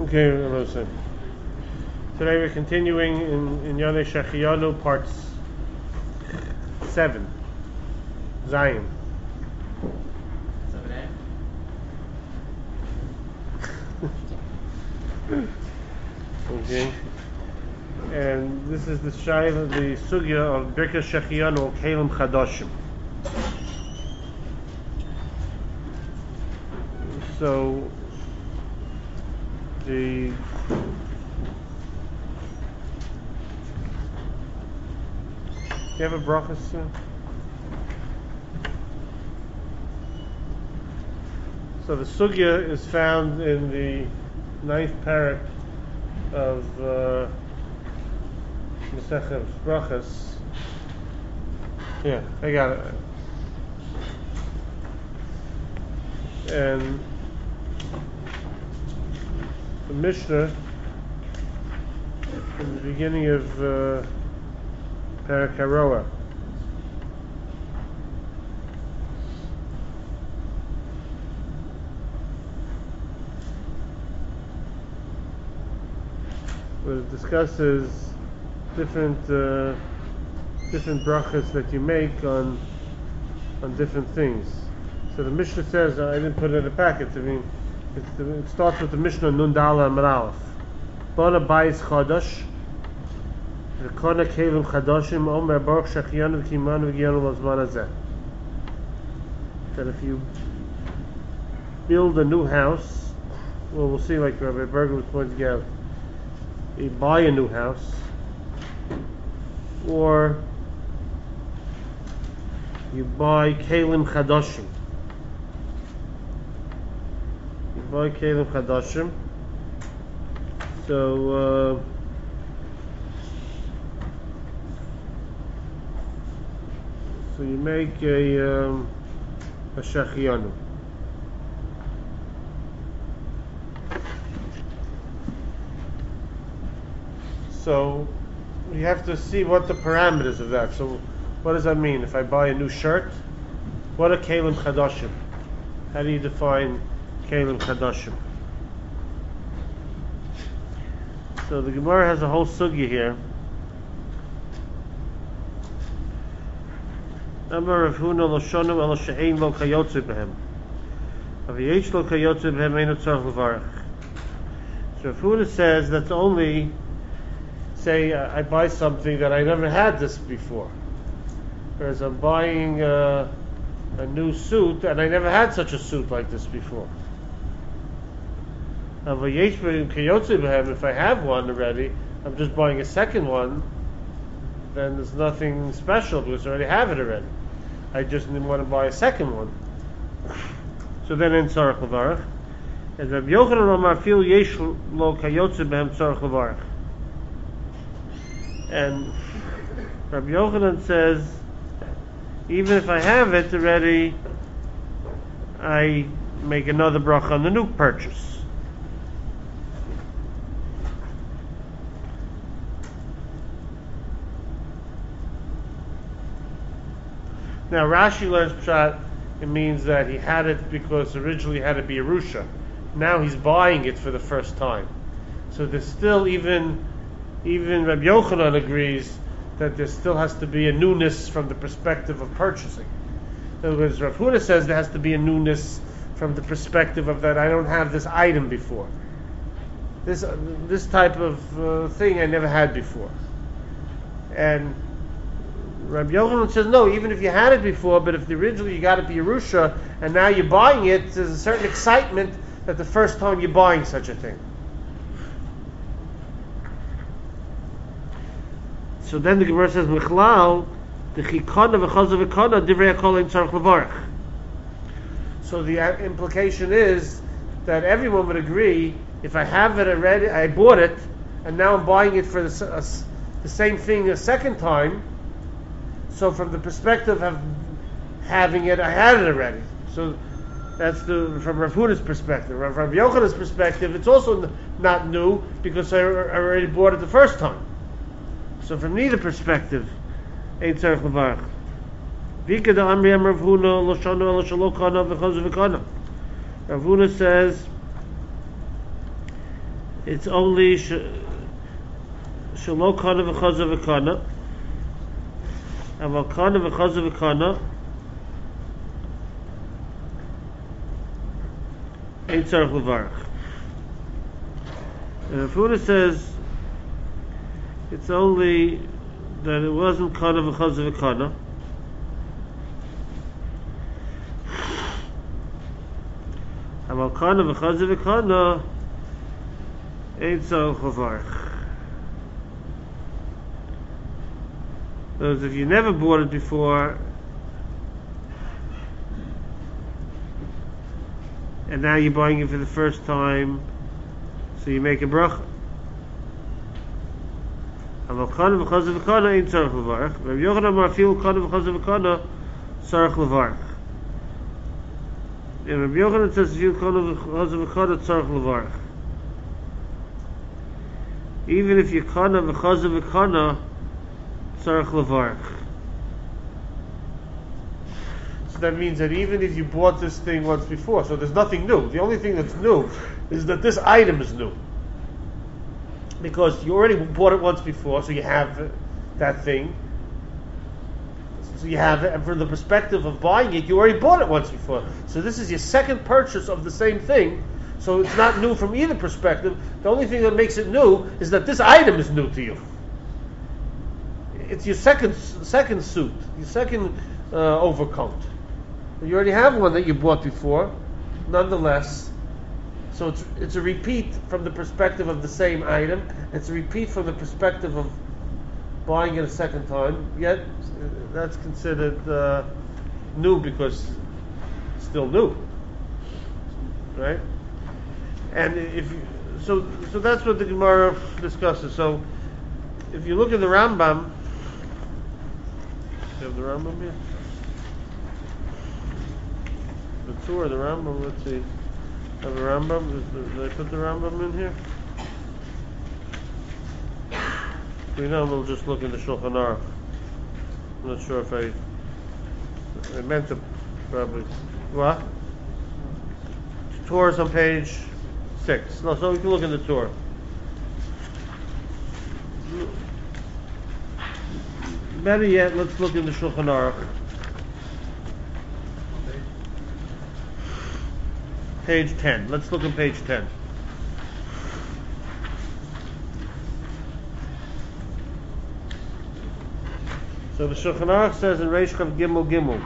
Okay, listen. Today we're continuing in Yonei Shechiyanu, parts 7, Zion. Okay, and this is the sugya of Birkas Shechiyanu, Kelim Chadashim. So do you have a bracha, sir? So the sugya is found in the 9th parak of Masechet Brachas. Yeah, I got it. And the Mishnah in the beginning of Parak Haroah. Where it discusses different brachas that you make on different things. So the Mishnah says, I didn't put it in the packet. I mean, it starts with the Mishnah Nun Dala Amar Aleph. Bona Bayis Chadash, V'kona Kelim Chadashim, Omer Baruch Shechiyanu V'kimanu V'giyanu L'zman Hazeh. That if you build a new house, well, we'll see, like Rabbi Berger was pointing out, you buy a new house, or you buy Kelim Chadashim. You buy Kelim Chadashim. So you make a Shechiyanu. So you have to see what the parameters of that. So what does that mean? If I buy a new shirt, what are Kelim Chadashim? How do you define Kelim Chadashim? So the Gemara has a whole sugya here. Amar Rav Huna lo shonu elo she'ein lo kayotze behem. Aviyesh lo kayotze behem eino tzarich levarach. So Rav Huna says that's only, say I buy something that I never had this before. Whereas I'm buying a new suit and I never had such a suit like this before. If I have one already, I'm just buying a second one, then there's nothing special because I already have it already. I just didn't want to buy a second one. So then in Tzarech Levarach. And Rabbi Yochanan Amar Fil Yesh Lo Kayotze Behem Tzarech Levarach. And Rabbi Yochanan says, even if I have it already, I make another bracha on the new purchase. Now Rashi learns Pshat, it means that he had it because originally it had to be Yerusha. Now he's buying it for the first time. So there's still, even Rabbi Yochanan agrees that there still has to be a newness from the perspective of purchasing. In other words, Rav Huna says there has to be a newness from the perspective of that I don't have this item before. This type of thing I never had before. And Rabbi Yochanan says, no, even if you had it before, but if originally you got it be Yerusha, and now you're buying it, there's a certain excitement that the first time you're buying such a thing. So then the Gemara says, Michlal, the chikana v'chazav v'kana, divrei hakol ein tzarich levarach. So the implication is that everyone would agree, if I have it already, I bought it, and now I'm buying it for the same thing a second time, so from the perspective of having it, I had it already. So that's from Rav Huna's perspective. From Rav Yochanan's perspective, it's also not new because I already bought it the first time. So from neither perspective, ein tzarich levarach. Vika da amri am Rav Huna lo shanu elo shelo kana v'chazu v'kana. Rav Huna says it's only shelo kana v'chaza v'kana, aval kana v'chaza v'kana ein tzarich levarach. And if Huna says it's only that it wasn't kana v'chaza v'kana, aval kana v'chaza v'kana ein tzarich levarach. Because if you never bought it before, and now you're buying it for the first time, so you make a bracha. Aval kana v'chaza v'kana ein tzarich levarach. Rabbi Yochanan amar afilu kana v'chaza v'kana tzarich levarach. And Rabbi Yochanan says afilu kana v'chaza v'kana tzarich levarach. Even if you kana v'chaza v'kana tzarich levarach. So that means that even if you bought this thing once before, so there's nothing new. The only thing that's new is that this item is new. Because you already bought it once before, so you have that thing. So you have it, and from the perspective of buying it, you already bought it once before. So this is your second purchase of the same thing, so it's not new from either perspective. The only thing that makes it new is that this item is new to you. It's your second suit, your second overcoat. You already have one that you bought before, nonetheless. So it's a repeat from the perspective of the same item. It's a repeat from the perspective of buying it a second time. Yet that's considered new because it's still new, right? And so that's what the Gemara discusses. So if you look at the Rambam, you have the Rambam here. The Torah, the Rambam. Let's see. Have a Rambam? Did I put the Rambam in here? We know we'll just look in the Shulchan Aruch. I'm not sure if I meant to probably. What? Torah's on page 6. No, so we can look in the Torah. Better yet, let's look in the Shulchan Aruch. Page 10. Let's look at page 10. So the Shulchan Aruch says in Reish Chav Gimel Gimel,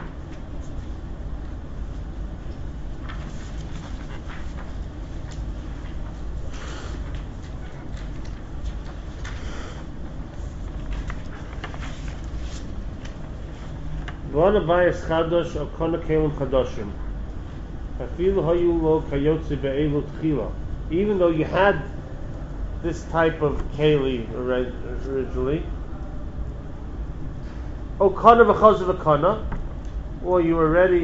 V'ana bayis chadosh o kona kelim chadoshim. Even though you had this type of keli originally, or you already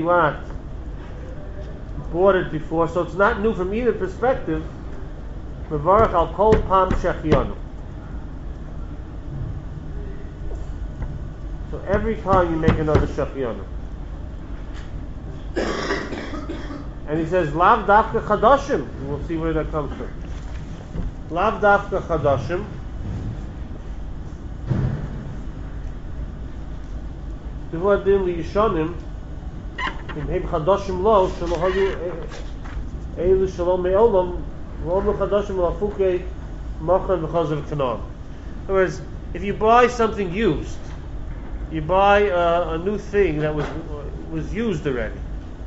bought it before, so it's not new from either perspective. So every time you make another shachiyanu. And he says, Lav dafka chadashim. We'll see where that comes from. Lav dafka chadashim. Divu adin li yishonim. Im heim chadashim lo, shelo hayu eilu shalom me'olam, v'omu chadashim lafukei machan v'chazav kanan. In other words, if you buy something used, you buy a new thing that was used already.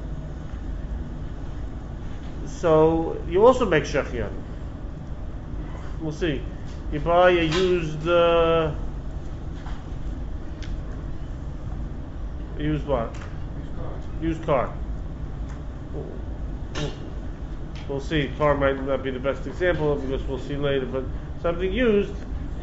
So you also make shachyan. We'll see. You buy a used what? Used car. We'll see. Car might not be the best example because we'll see later. But something used.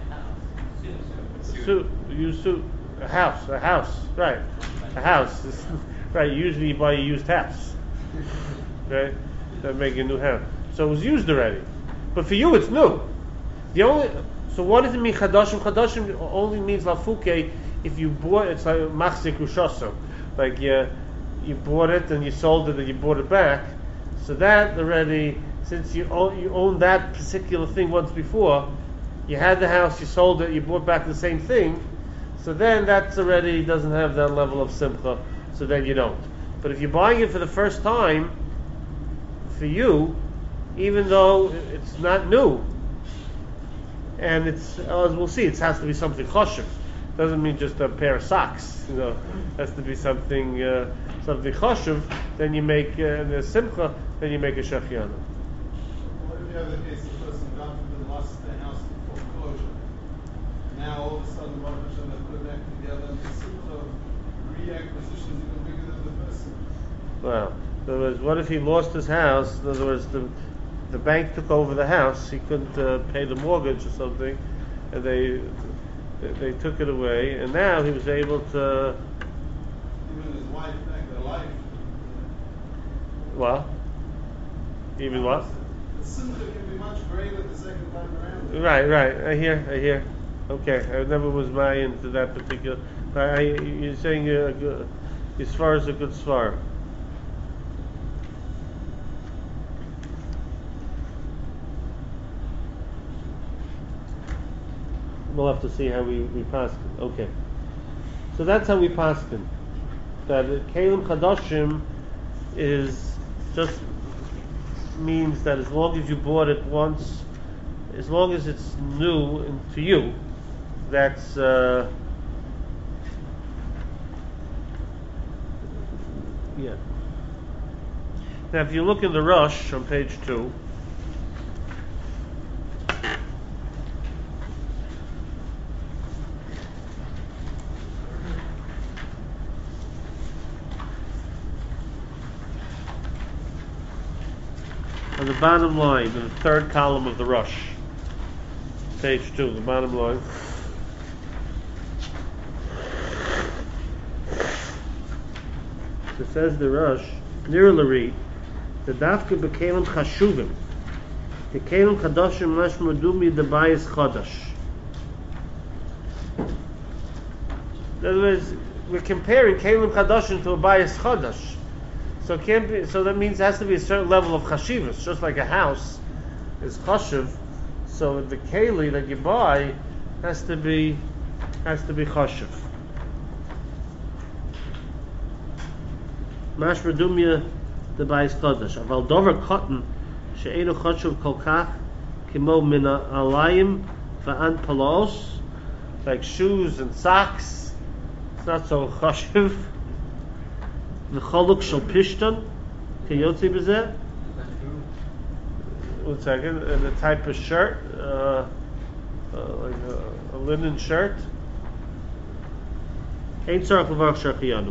Used suit. A house, right? A house, right? Usually you buy a used house, right? That make a new house. So it was used already, but for you it's new. So what does it mean chadashim? Chadashim only means lafuke if you bought. It's like machzik ushaso, like you bought it and you sold it and you bought it back. So that already since you own that particular thing once before, you had the house, you sold it, you bought back the same thing, so then that's already doesn't have that level of simcha, so then you don't. But if you're buying it for the first time, for you, even though it's not new, and it's, as we'll see, it has to be something choshev. Doesn't mean just a pair of socks. It has to be something choshev. Then you make the simcha. Then you make a shachianu. What if you have the case of a person God forbid lost their house in foreclosure? Now all of a sudden, Baruch Hashem, they put it back together, and the simcha of reacquisition is even bigger than the person. Well, in other words, what if he lost his house? In other words, the bank took over the house. He couldn't pay the mortgage or something, and they took it away, and now he was able to. Even his wife back, their life. What? Even what? The simcha can be much greater the second time around. Right. I hear. Okay, I never was into that particular. You're saying as far as a good svar. We'll have to see how we pass. Okay, so that's how we pass. That Kalim Chadashim is just means that as long as you bought it once, as long as it's new to you, that's yeah. Now, if you look in the Rush on page 2. On the bottom line, in the third column of the Rush, page 2, the bottom line. It says the Rush, near Lari, the Dafka bekalim chashuvim, the kalim chadashim mashmadumi the bayis chadash. In other words, we're comparing kalim chadashim to a bayis chadash. So it can't be. So that means it has to be a certain level of chashivas, just like a house is chashiv. So the keli that you buy has to be chashiv. Mashma dumya the bayis kodesh. Aval dover cotton she'enu chashiv kolkach kimo min alayim va'an palos, like shoes and socks. It's not so chashiv. The choluk shel pishton, kiyotzi b'zeh. 1 second. And the type of shirt, like a linen shirt. Ain't tzarich levarach shachiyanu.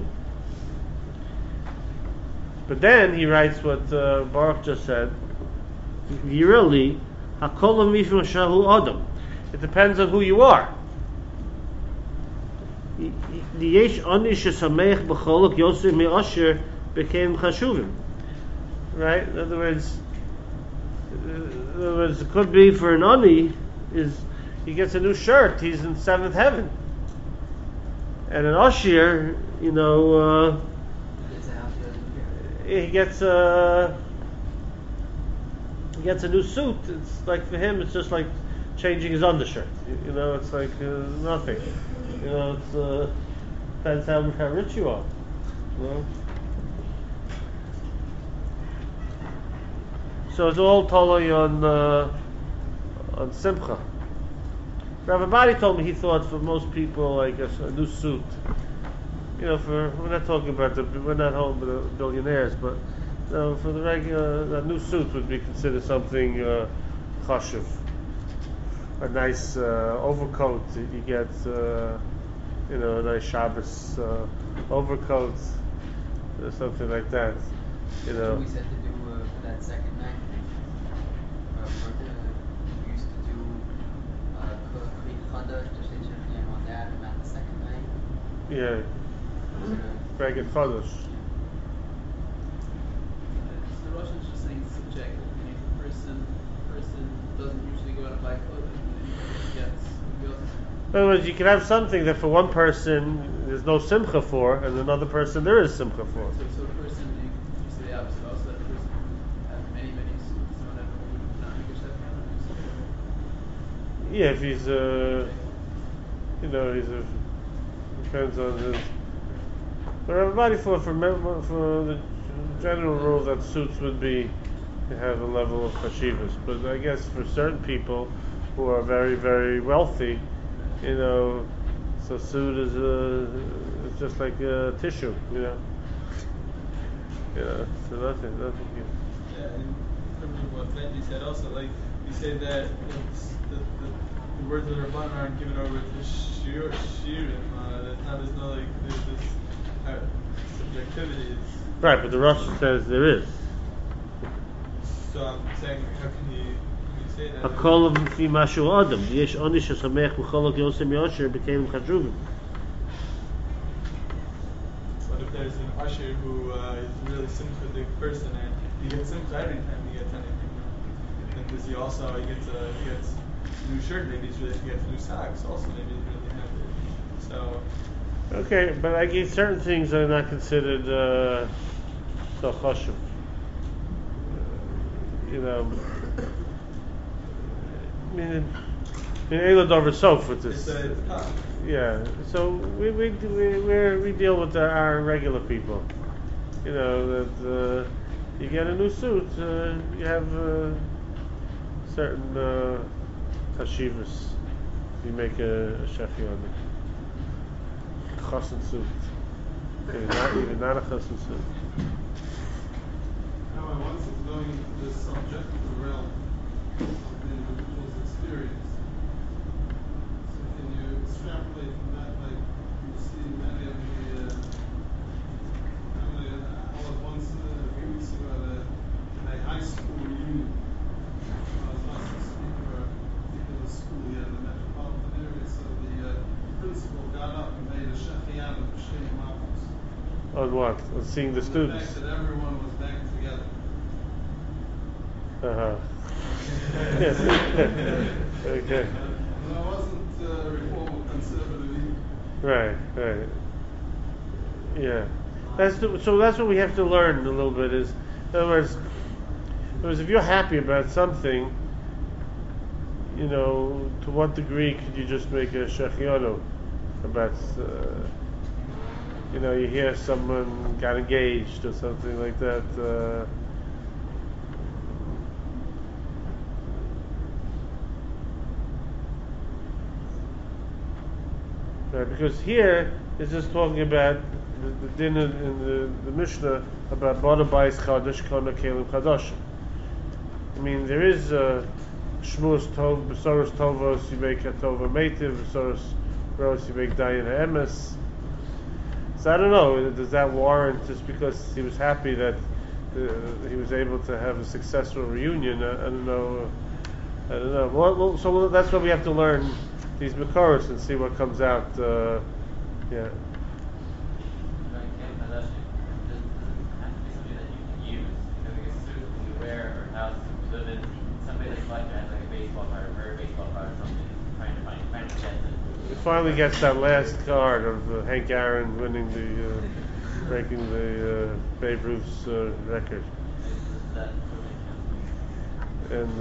But then he writes what Baruch just said. Yireli hakol mishum shahu adam. It depends on who you are. Yesh ani shesamech b'choluk yosef me'asher became chashuvim. Right? In other words, it could be for an ani is he gets a new shirt, he's in seventh heaven, and an ashir, he gets a new suit. It's like for him, it's just like changing his undershirt. It's like nothing. It's depends how rich you are. So it's all totally on simcha. Rabbi Badi told me he thought for most people, I guess, a new suit. We're not talking about we're not home with the billionaires, but for the regular, a new suit would be considered something chashiv. A nice overcoat. You get, a nice Shabbos overcoat, or something like that. We said to do for that second night. We used to do Kri Chada, just on that, about the second night. Yeah. Beged Chodesh. The Russians just saying subjective. The person doesn't usually go out and buy clothing. In other words, you can have something that for one person there's no simcha for, and another person there is simcha for. So a person, you say the opposite also, that a person has many suits, someone Yeah, if he's depends on his. But everybody for the general rule that suits would be to have a level of chashivas. But I guess for certain people who are very, very wealthy, so suit is it's just like a tissue, so nothing. Yeah, and in terms of what Benji said also, like, you say that the words of the Rabban aren't given over to Shirim, there's no, there's this subjectivity. Right, but the Rosh says there is. So I'm saying, how can you say that? Hakol fi mashu adam. Yesh oni shesamech b'cholok yosem yosher became chadruvim. What if there's an usher who is a really sympathetic person and he gets simcha every time he gets anything? And does he gets a new shirt, maybe he gets new socks, also maybe he's really happy. So Okay, but I guess certain things are not considered so chashuv. I mean, in Eila Dover Sof with this. it's tough. Yeah, so we deal with our regular people. That you get a new suit, you have certain chashivas. You make a shefi on it. Chassan suit. Even not a chassan suit. Now, once it's going into this subjective realm of the individual's experience, so can you extrapolate from that, like you see many of the, I was once a few weeks ago at a high school reunion. I was asked to speak for a particular school here in the metropolitan area, so the principal got up and made a shechian of Shem Malchus. On what? On seeing the students. The fact that everyone was back together. Yes. Okay. And I wasn't reform or conservative either. Right. Yeah. So that's what we have to learn a little bit is, in other words, if you're happy about something, to what degree could you just make a shechianu about, you hear someone got engaged or something like that. Right, because here it's just talking about the din in the Mishnah about Bada Bayis Chadash Kona Kelim Chadash. I mean, there is Shmuas Tov, Besoros Tovos, you make a Tova Meitiv, Besoros Ros, you make Dayan Ha'emes. So I don't know, does that warrant, just because he was happy that he was able to have a successful reunion? I don't know. Well, so that's what we have to learn, these Makoros, and see what comes out. Yeah. He finally gets that last card of Hank Aaron winning breaking the Babe Ruth's record. And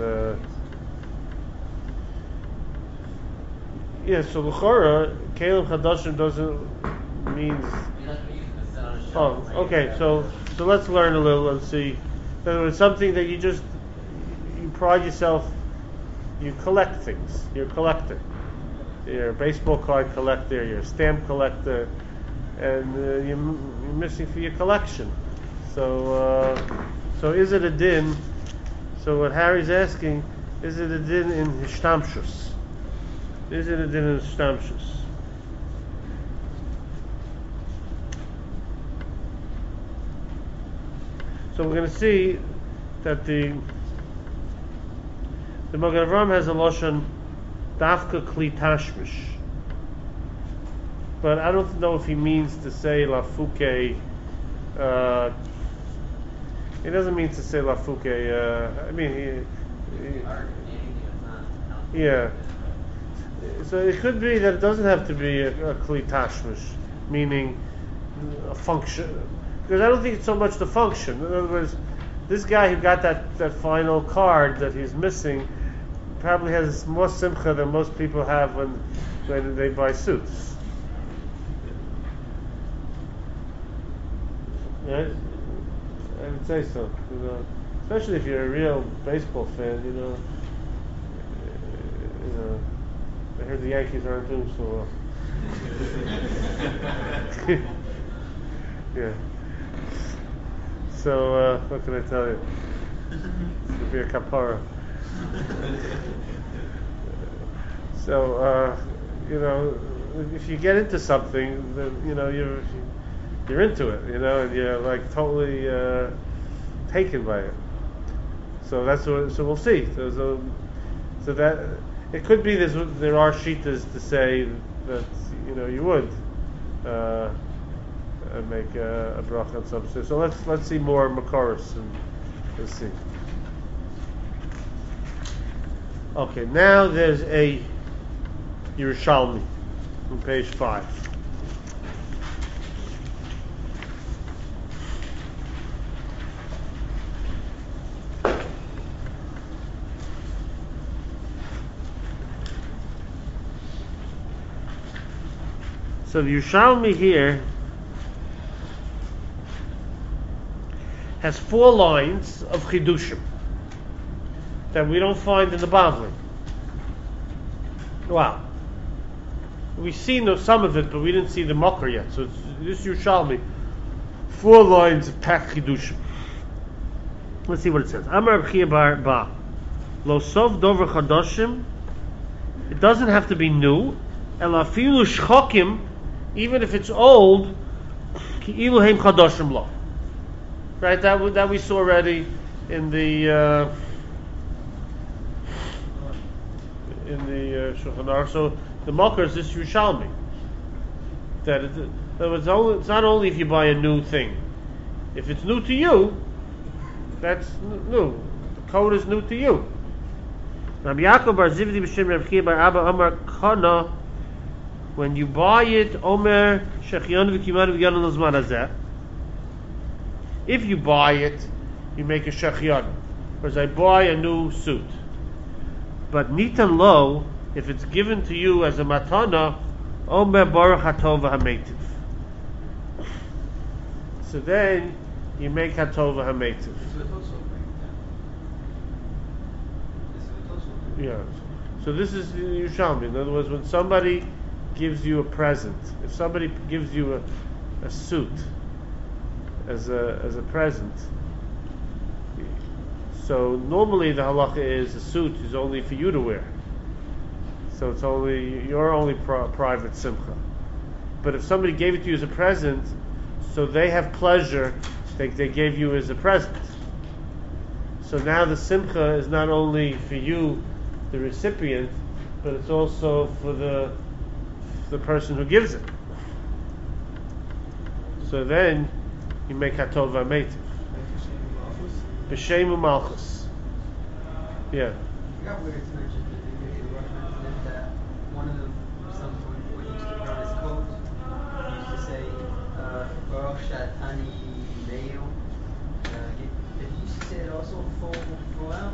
so l'chora, Kelim Chadashim doesn't means. Oh, okay. So let's learn a little and see. In other words, something that you pride yourself. You collect things. You're a collector. You're a baseball card collector. You're a stamp collector, and you're missing for your collection. So is it a din? So what Harry's asking, is it a din in Hishtamshus? Is it a din in Hishtamshus? So we're going to see that the Magen Avraham has a lashon dafka kli tashmish, but I don't know if he means to say lafuke. He doesn't mean to say lafuke. I mean, yeah. So it could be that it doesn't have to be a kli tashmish, meaning a function. Because I don't think it's so much the function. In other words, this guy who got that final card that he's missing probably has more simcha than most people have when they buy suits. Right? I would say so. Especially if you're a real baseball fan. I heard the Yankees aren't doing so well. Yeah. So what can I tell you? It's gonna be a kapara. So if you get into something, then you're into it, and you're like totally taken by it. So that's what. So we'll see. So that it could be there are shitas to say that you would make a bracha on something. So let's see more makoros and let's see. Okay, now there's a Yerushalmi on page 5. So the Yerushalmi here has 4 lines of chidushim that we don't find in the Bavli. Wow. We've seen some of it, but we didn't see the Makar yet. So this Yerushalmi, 4 lines of packed chidushim. Let's see what it says. Amar B'chia bar ba. Lo sov dover chadoshim. It doesn't have to be new. El afilu shchokim, even if it's old, ki ilu heim chadoshim lo. Right, that we saw already in the Shulchan Aruch. So the Makar is this Yerushalmi. That it's not only if you buy a new thing. If it's new to you, that's new. The code is new to you. Rabbi Yaakov bar Zivdi b'shem Rav Chiya bar Abba Amar Kana. When you buy it, Omer Shechion v'Kiman v'Yanon l'zman hazeh. If you buy it, you make a shechion. Whereas I buy a new suit. But nitan lo, if it's given to you as a matana, Omer baruch hatov ha'meitiv. So then you make hatov ha'meitiv. Yeah. So this is Yerushalmi. In other words, when somebody gives you a present, if somebody gives you a suit as a present, so normally the halacha is a suit is only for you to wear. So it's only your only private simcha. But if somebody gave it to you as a present, so they have pleasure they gave you as a present. So now the simcha is not only for you, the recipient, but it's also for the person who gives it. So then you make hatov v'meitiv. B'shem u'malchus. Yeah. I forgot where it's mentioned in the reference that one of them, someone when he used to put on his coat, he used to say, Baruch Shatani Meyo. Did he used to say it also full out?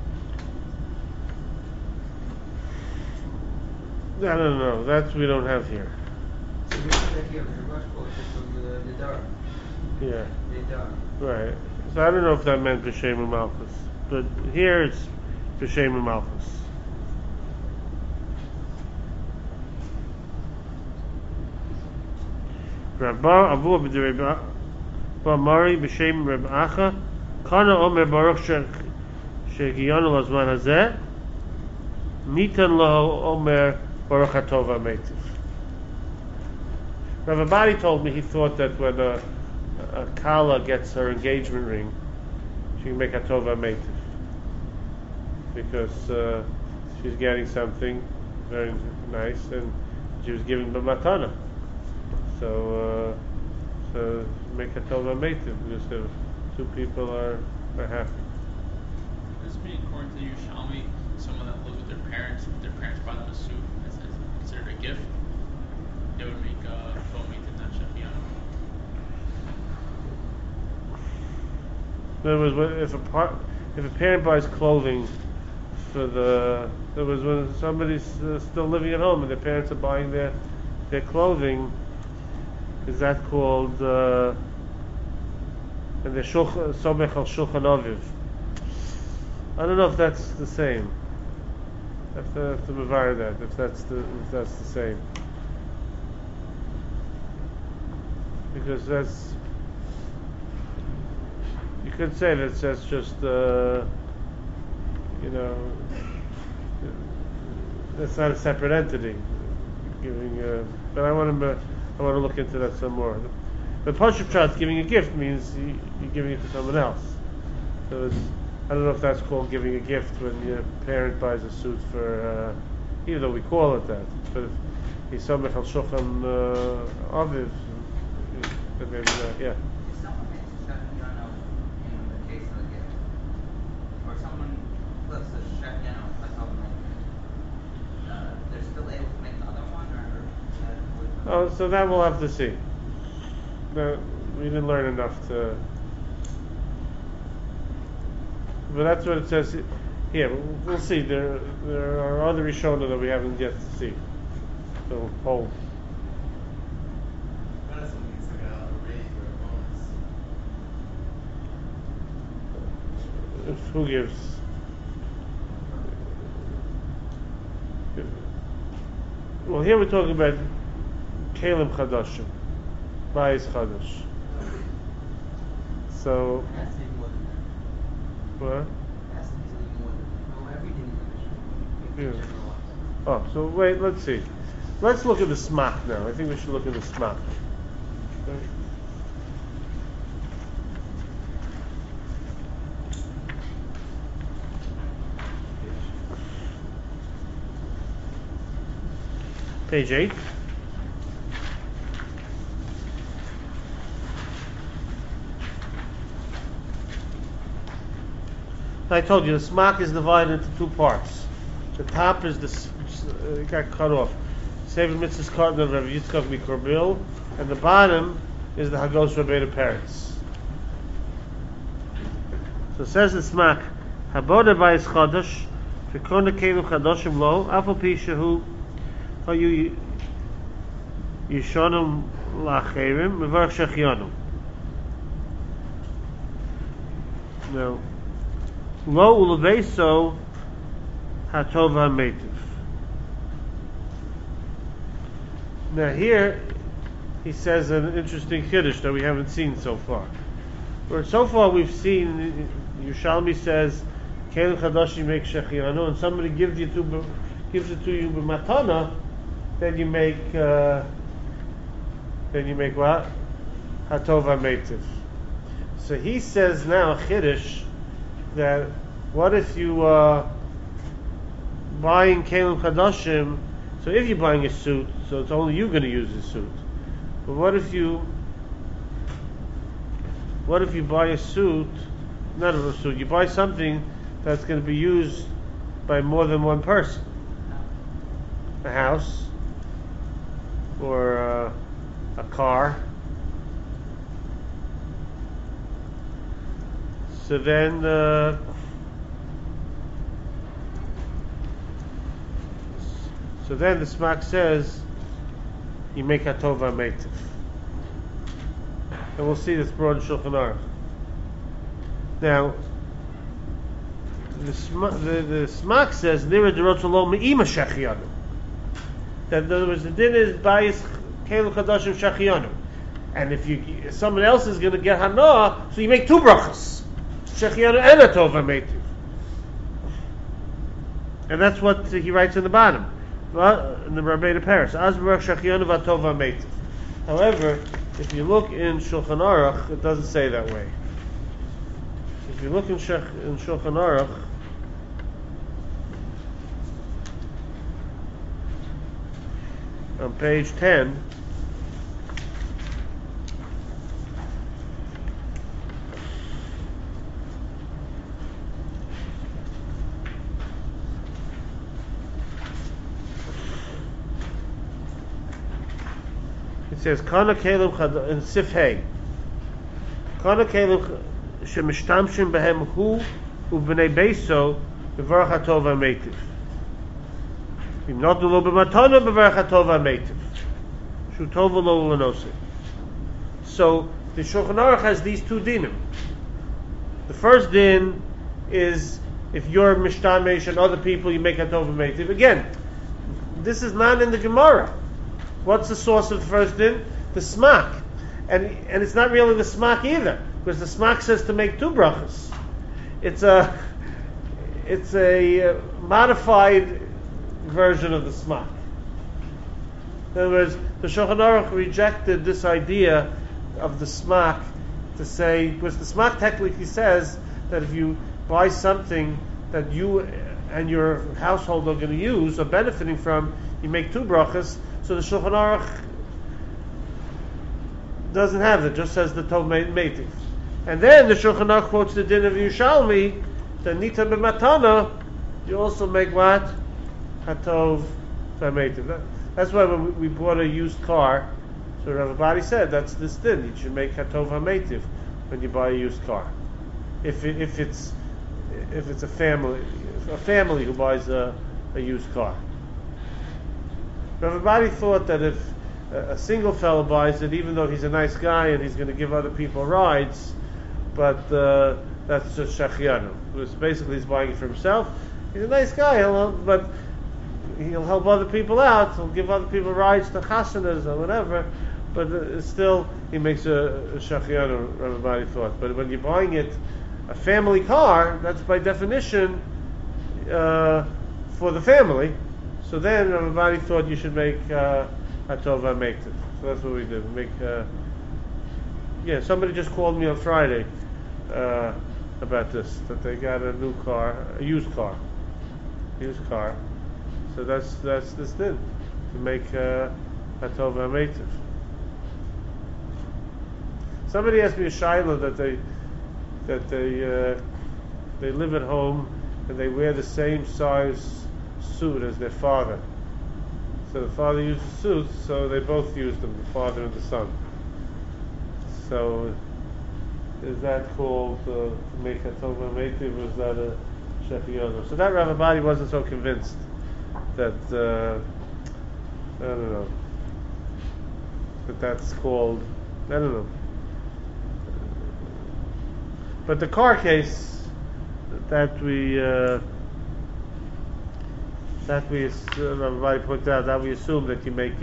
I don't know. That we don't have here. So we have that here, the Rush quote is from the Nidar. Yeah. Nidar. Right. So I don't know if that meant b'shem u'malchus, but here it's b'shem u'malchus. Rabba Avu b'derei Mari b'shem Reb Acha Kana Omer Baruch Shehiyanu Lazman Hazeh Nitan Lo Omer Baruch Hatov HaMeitiv. Rav Abadi told me he thought that when a Kala gets her engagement ring, she can make Hatov HaMeitiv because she's getting something very nice and she was given the matana. So make Hatov HaMeitiv because if 2 people are happy. Does this mean according to Yerushalmi, someone that lives with their parents, if their parents buy them a suit, is considered a gift? They would make Tomit not Shafiano. In other words, if a parent buys clothing there was when somebody's still living at home and their parents are buying their clothing. Is that called and the somech al shulchan aviv? I don't know if that's the same. I have to mevar that if that's the same, because you could say that's just that's not a separate entity giving. But I want to look into that some more. The Pashup Pshat giving a gift means you're giving it to someone else. So I don't know if that's called giving a gift when your parent buys a suit for, even though we call it that. But if he's somech al shulchan aviv, then maybe that, yeah. If someone makes a shachiano in the case of a gift, or someone flips a shachiano on top of they're still able to make the other one, or So that we'll have to see. We didn't learn enough to. But that's what it says here. We'll see. There are other Rishonim that we haven't yet to see. So hold. Medicine means like a raise or a bonus. Who gives? Well, here we're talking about Kalim Chadashim, Bayis Chadash. So, It has to be more than that. what? It has to be something more than that. No, everything is Yeah. generalized. Oh, so wait, let's see. Let's look at the Smach now. I think we should look at the Smach. Okay. Page 8. I told you the Smach is divided into two parts. The top is it got cut off. Seven mitzvahs cotton of Rav Yitzchak Mikorbil, and the bottom is the Hagos Rabbeinu Peretz. So it says the Smach, Haboda Bayis Chadash, Fikona Kelim Chadoshim Lo, Afal Pi Shehu, Hayu Yishonim Lacherim, Mevarach Shechianu. Now, Lo Uleveso Hatov HaMeitiv. Now here, he says an interesting Kiddush that we haven't seen so far. Where so far we've seen, Yerushalmi says, Kelim Chadashim make Shechianu, and somebody gives it to you b'matana, then you make what? Hatov HaMeitiv. So he says now, Kiddush, that what if you buying Kelim Chadashim, so if you're buying a suit, so it's only you going to use the suit. But what if you buy a suit, not a suit, you buy something that's going to be used by more than one person? A house, or a car. So then the Smach says you make Hatov HaMeitiv, and we'll see this brought in Shulchan Aruch. Now the Smach says Nira Derot Lo Me'ima Shechianu, that in other words the din is Bayis Kelim Chadashim Shechianu, and if someone else is going to get Hana, so you make two brachas, Shechianu and Hatov HaMeitiv, and that's what he writes in the bottom. In the Rabbeinu Peretz, Azbarach Shechianu v'Hatov HaMeitiv. However, if you look in Shulchan Aruch, it doesn't say that way. If you look in Shulchan Aruch, on page 10, it says Kana Kelim in Sifhei. Kana Kelim shemishtamshim behem hu ubnei beiso Bevarach Hatov HaMeitiv. Im not lo b'matana bevarach Hatov HaMeitiv. Shu tov lo l'nosei. So the Shulchan Aruch has these two dinim. The first din is if you're mishtamesh and other people, you make Hatov HaMeitiv. Again, this is not in the Gemara. What's the source of the first din? The smak. And it's not really the smak either, because the smak says to make two brachas. It's a modified version of the smak. In other words, the Shulchan Aruch rejected this idea of the smak to say, because the smak technically says that if you buy something that you and your household are going to use or benefiting from, you make two brachas. So the Shulchan Aruch doesn't have it, just says the Tov Meitiv. And then the Shulchan Aruch quotes the din of Yerushalmi, the Nita B'matana, you also make what? Hatov Meitiv. That's why when we bought a used car, so everybody said that's this din. You should make Hatov HaMeitiv when you buy a used car. If it's a family who buys a used car. Everybody thought that if a single fellow buys it, even though he's a nice guy and he's going to give other people rides, but that's just shachianu. Basically, he's buying it for himself. He's a nice guy, but he'll help other people out. He'll give other people rides to chasanas or whatever. But still, he makes a shachianu. Everybody thought. But when you're buying it, a family car, that's by definition for the family. So then everybody thought you should make Hatov HaMeitiv. So that's what we did. Somebody just called me on Friday about this, that they got a new car, a used car. So that's this thing, to make Hatov HaMeitiv. Somebody asked me a shayla that they live at home and they wear the same size suit as their father. So the father used the suits, so they both used them, the father and the son. So is that called to make Hatov HaMeitiv, or is that a shechianu? So that Rav Abadi wasn't so convinced that I don't know, that's called, I don't know. But the car case that everybody pointed out, that we assume that you make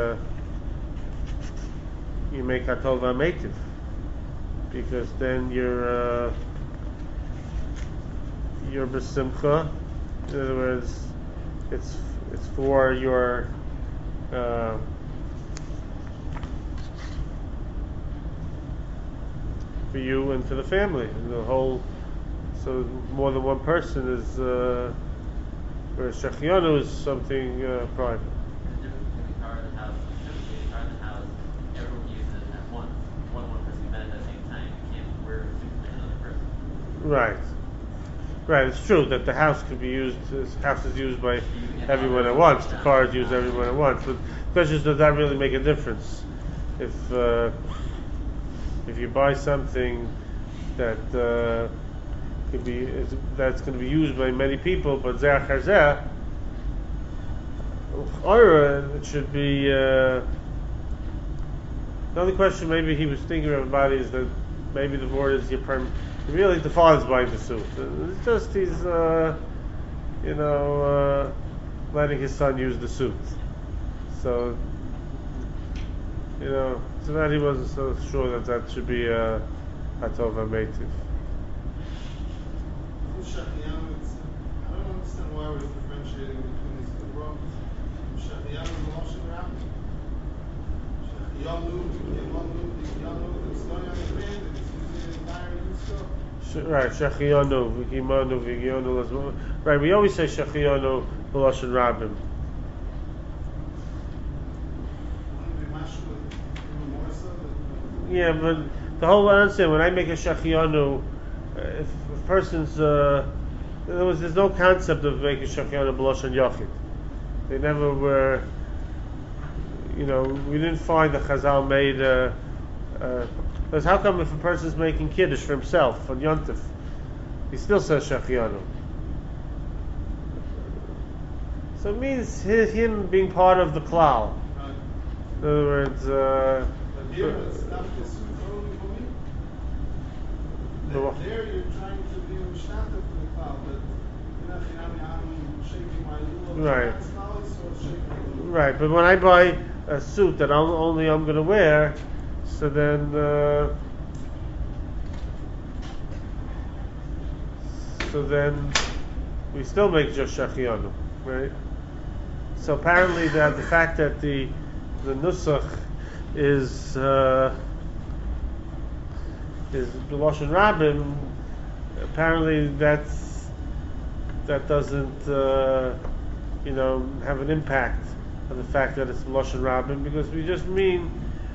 Hatov HaMeitiv, because then you're besimcha. In other words, it's for your for you and for the family, and the whole. So more than one person is. Whereas shachianu is something private. The difference between the car and the house. Typically, the car and the house, everyone uses it at once. One person can benefit at the same time. You can't wear a suit for another person. Right. It's true that the house could be used. The house is used by everyone at once. The car is used everyone at once. But the question is, does that really make a difference? If you buy something that that's going to be used by many people, but zeh chazeh, or it should be. The only question maybe he was thinking about is that maybe the word is your perm. Really, the father's buying the suit. It's just he's, letting his son use the suit. So, so that he wasn't so sure that should be a Hatov HaMeitiv. I don't understand why we're differentiating between these two brachas. Shachianu and Lashon Rabbim. Shachianu, it's going on the command, and it's using the entire Yisrael. Right, Shachianu, V'gimanu, V'gionu. Right, we always say Shachianu, Lashon Rabbim. Yeah, but the whole answer, when I make a shachianu, if a person's, there's no concept of making shachianu b'lashon yachid. They never were, we didn't find the Chazal made, because how come if a person's making kiddush for himself on Yontif, he still says shachianu? So it means him being part of the klal. Right. In other words, But here it's not the suit only for me. There you're trying to be mishtatev for the cloud, but I'm shaking my little Right. so shaking. right. But when I buy a suit that only I'm going to wear, so then we still make just shachianu, right? So apparently that the fact that the nusach is b'lashon rabim, apparently that doesn't have an impact on the fact that it's b'lashon rabim, because we just mean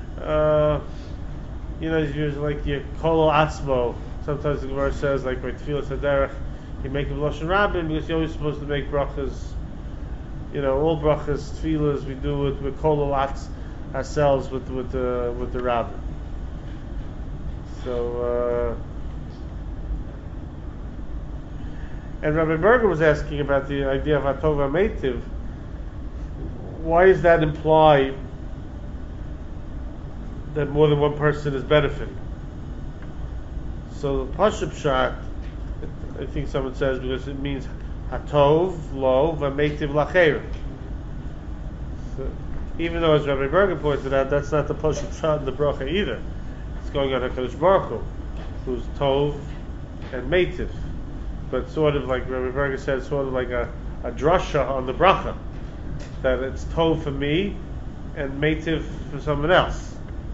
you're like your kol atzmo. Sometimes the Gemara says, like by Tfilas Haderech, you make a b'lashon rabim because you're always supposed to make brachas. All brachas, tefillas, we do it with kol ourselves with the rabbi. So, and Rabbi Berger was asking about the idea of Hatova Meitiv. Why does that imply that more than one person is benefiting? So the Pashup Pshat, I think someone says, because it means Hatov lo v'meitiv lacheir. So, even though, as Rabbi Berger pointed out, that's not the Pashup Pshat in the bracha either. It's going on HaKadosh Baruch Hu, who's Tov and Meitiv. But sort of like Rabbi Berger said, sort of like a drasha on the bracha, that it's Tov for me and Meitiv for someone else.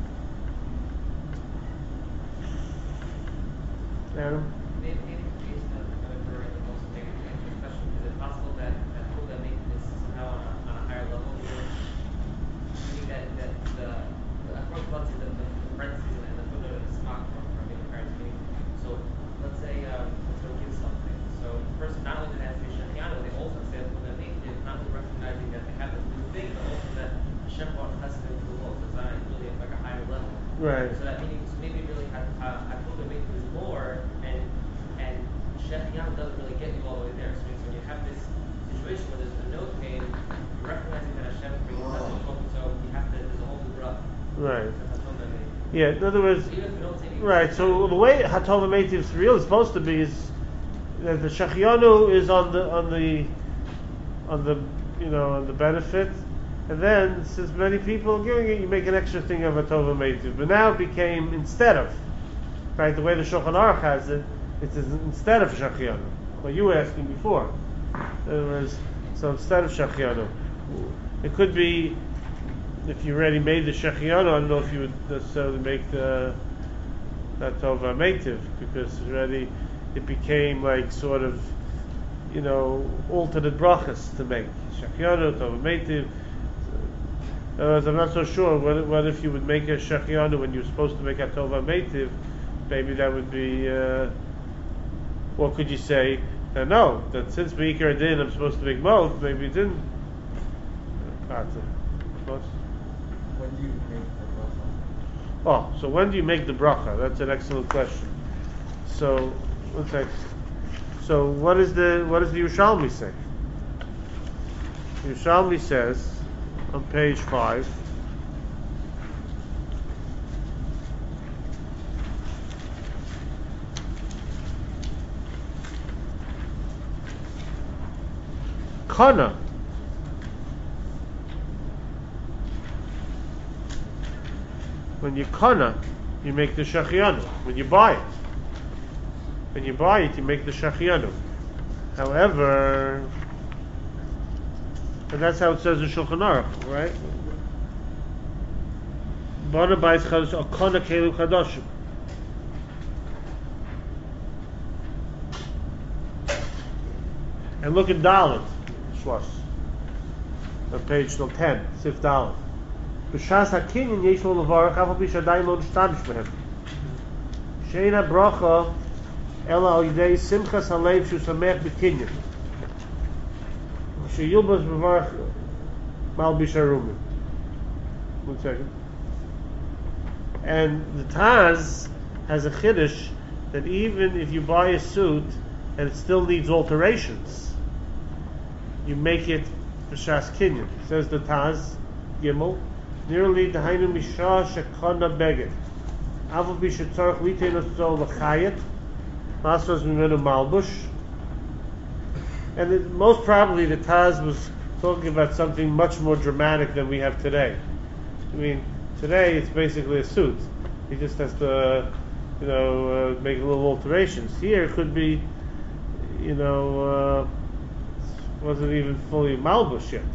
Adam? Maybe based on Rabbi Berger, and also maybe to answer the question, is it possible that people that make this somehow on a higher level, meaning that the approach about the parentheses and the footnote of the smock from being parents meaning. So let's say we'll give something. So the person not only has to be Shechianu, they also say that when they make it, not only recognizing that they have to do the thing, but also that Hashem wants us to do the whole design really at like a higher level. Right. So that meaning maybe really Hakuna make is more and Shechianu doesn't really get you all the way there. So when you have this situation where there's a no pain, you're recognizing that Hashem is bringing us to so you have to there's a whole new rough. Right. That's Hakuna make. Yeah, in other words, Even if we don't take it right, so the way Hatova Meitiv is really supposed to be is that the Shechianu is on the benefit, and then since many people are giving it, you make an extra thing of Hatova Meitiv. But now it became instead of, right? The way the Shulchan Aruch has it, it's instead of Shechianu. What you were asking before. In other words, so instead of Shechianu, it could be. If you already made the Shechianu, I don't know if you would necessarily make that Tova Meitiv, because already it became like sort of, alternate brachas to make. Shechianu, Tova Meitiv. I'm not so sure what if you would make a Shechianu when you're supposed to make a Tova Meitiv. Maybe that would be, what could you say? No, that since Meikar Din I'm supposed to make both, maybe it didn't. When do you make the bracha? Oh, so when do you make the bracha? That's an excellent question. So, one sec. So, what does the Yerushalmi say? Yerushalmi says on page 5. Kana. When you kana, you make the Shechianu. When you buy it, you make the Shechianu. However, and that's how it says in Shulchan Aruch, right? Bana bais chadash al kana kelu chadashim. And look at Dalet, Schloss, on page 10, Sif Dalet. B'shas hakinyan yesh lo levarach aval pi shadayin lo nishtamish behem. Sheina bracha ela al yidei simchas halev shu samech b'kinyan. Sheyilbas b'varach mal bisharumim. 1 second. And the Taz has a chiddush that even if you buy a suit and it still needs alterations, you make it b'shas kinyan. Says the Taz Gimel, nearly dahainu mishah shekana beged. Avu b'shetzarach litein otzol l'chayet, masros mimenu malbush. And most probably the Taz was talking about something much more dramatic than we have today. I mean, today it's basically a suit. He just has to, make little alterations. Here it could be, wasn't even fully malbush yet.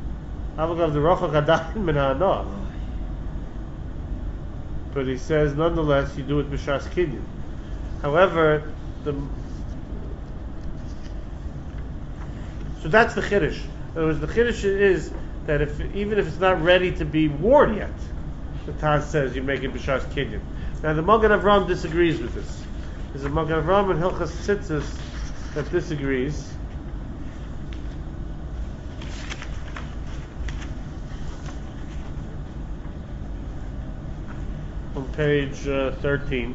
But he says, nonetheless, you do it b'shas kinyan. However, so that's the chiddush. In other words, the chiddush is that even if it's not ready to be worn yet, the Taz says you make it b'shas kinyan. Now the Magen Avraham disagrees with this. There's a Magen Avraham and Hilchas Tzitzis that disagrees. On page 13.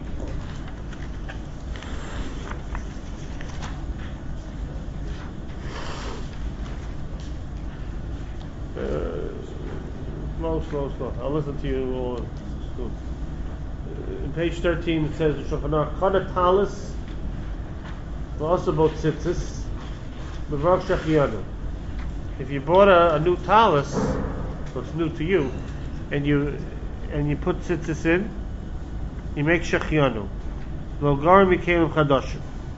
Slow. I'll listen to you all. In page 13 it says, Chana talis v'asabot tzitzis b'vrak shachiyanu. If you bought a new talis, so it's new to you, and you put tzitzis in, you make shachiyanu. Lo garim mikelim chadashim.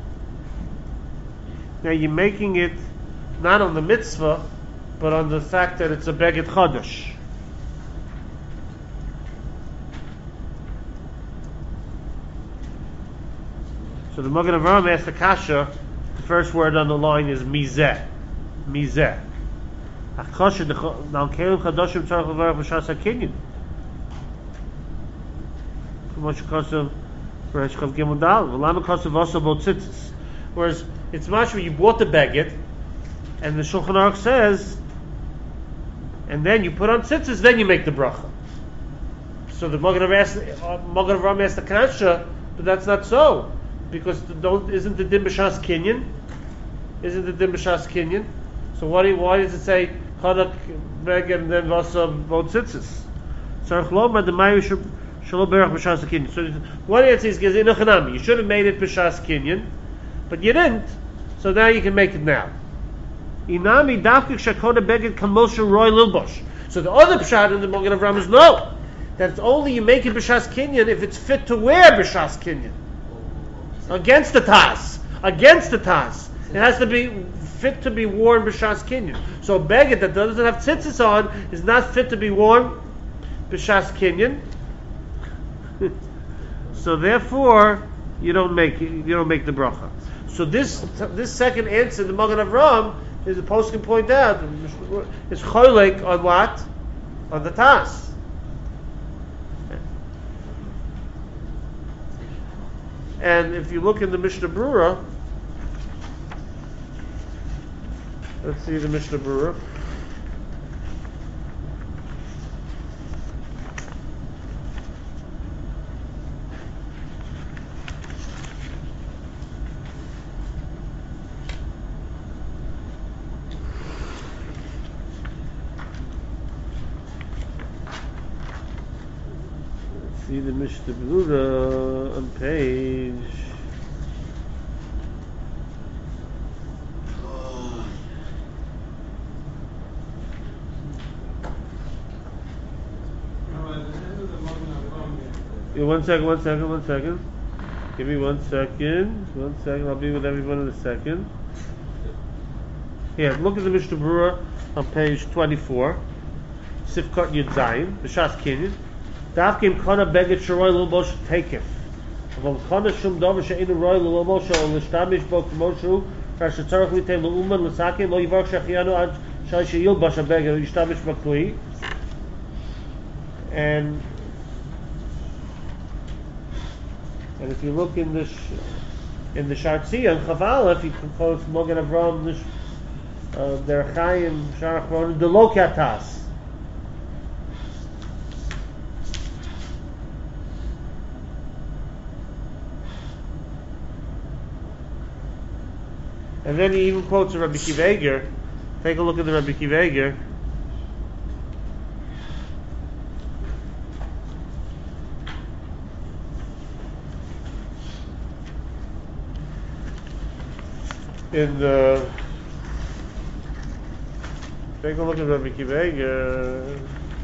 Now you're making it not on the mitzvah, but on the fact that it's a beged chadash. So the Magen Avraham asked the kasha. The first word on the line is mizeh. Mizeh. Akasha now kelim chadashim tzarich levarach b'shas hakinyan. Whereas it's much when you bought the beged, and the Shulchan Aruch says, and then you put on tzitzis, then you make the bracha. So the Magen Avraham asked the kasha, but that's not so, because isn't the din b'shas kinyan? Isn't the din b'shas kinyan? So why does it say chadak beged and then vasa vod tzitzis? Tzarich lomar the mayu shalom berach b'shas kinyan. So one answer is gezeinochanami. You should have made it b'shas kinyan, but you didn't. So now you can make it now. Inami dafkik shakona beged kamosha roy lilbosh. So the other pshat in the Magen Avraham is no, that it's only you make it b'shas kinyan if it's fit to wear b'shas kinyan. Against the Taz. It has to be fit to be worn b'shas kinyan. So a beged that doesn't have tzitzis on is not fit to be worn b'shas kinyan. So therefore, you don't make the bracha. So this second answer, the Magen Avraham, is the post can point out, is choylek on what? On the Taz. And if you look in the Mishnah Brura, let's see the Mishnah Brura. See the Mishnah Brura on page One second. Give me 1 second. I'll be with everyone in a second. Here, look at the Mishnah Brura on page 24. Sifkat Yud Zayin, B'shas Kinyan. Dafkim kana beged shroy l'bosh takef. Aval kana shum davar she'inu roy l'bosh or l'shtamish bo k'moshu kashetzarach l'tei l'uman l'sakim lo yivarch shachiyanu ad shai she'yilbash ha'beged or yishtamish b'kli. And if you look in the Shartziyah and Chavalef, you can quote Magen Avraham, Der Chaim, Sharach Ron, the Lokatas. And then he even quotes Rabbi Kiva Eger Take a look at the Rabbi Akiva Eiger. Take a look at Rabbi Akiva Eiger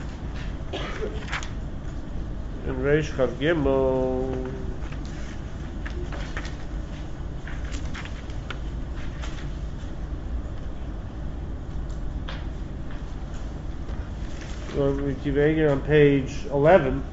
in Reish Chav Gimel. Rabbi Akiva Eiger on page 11.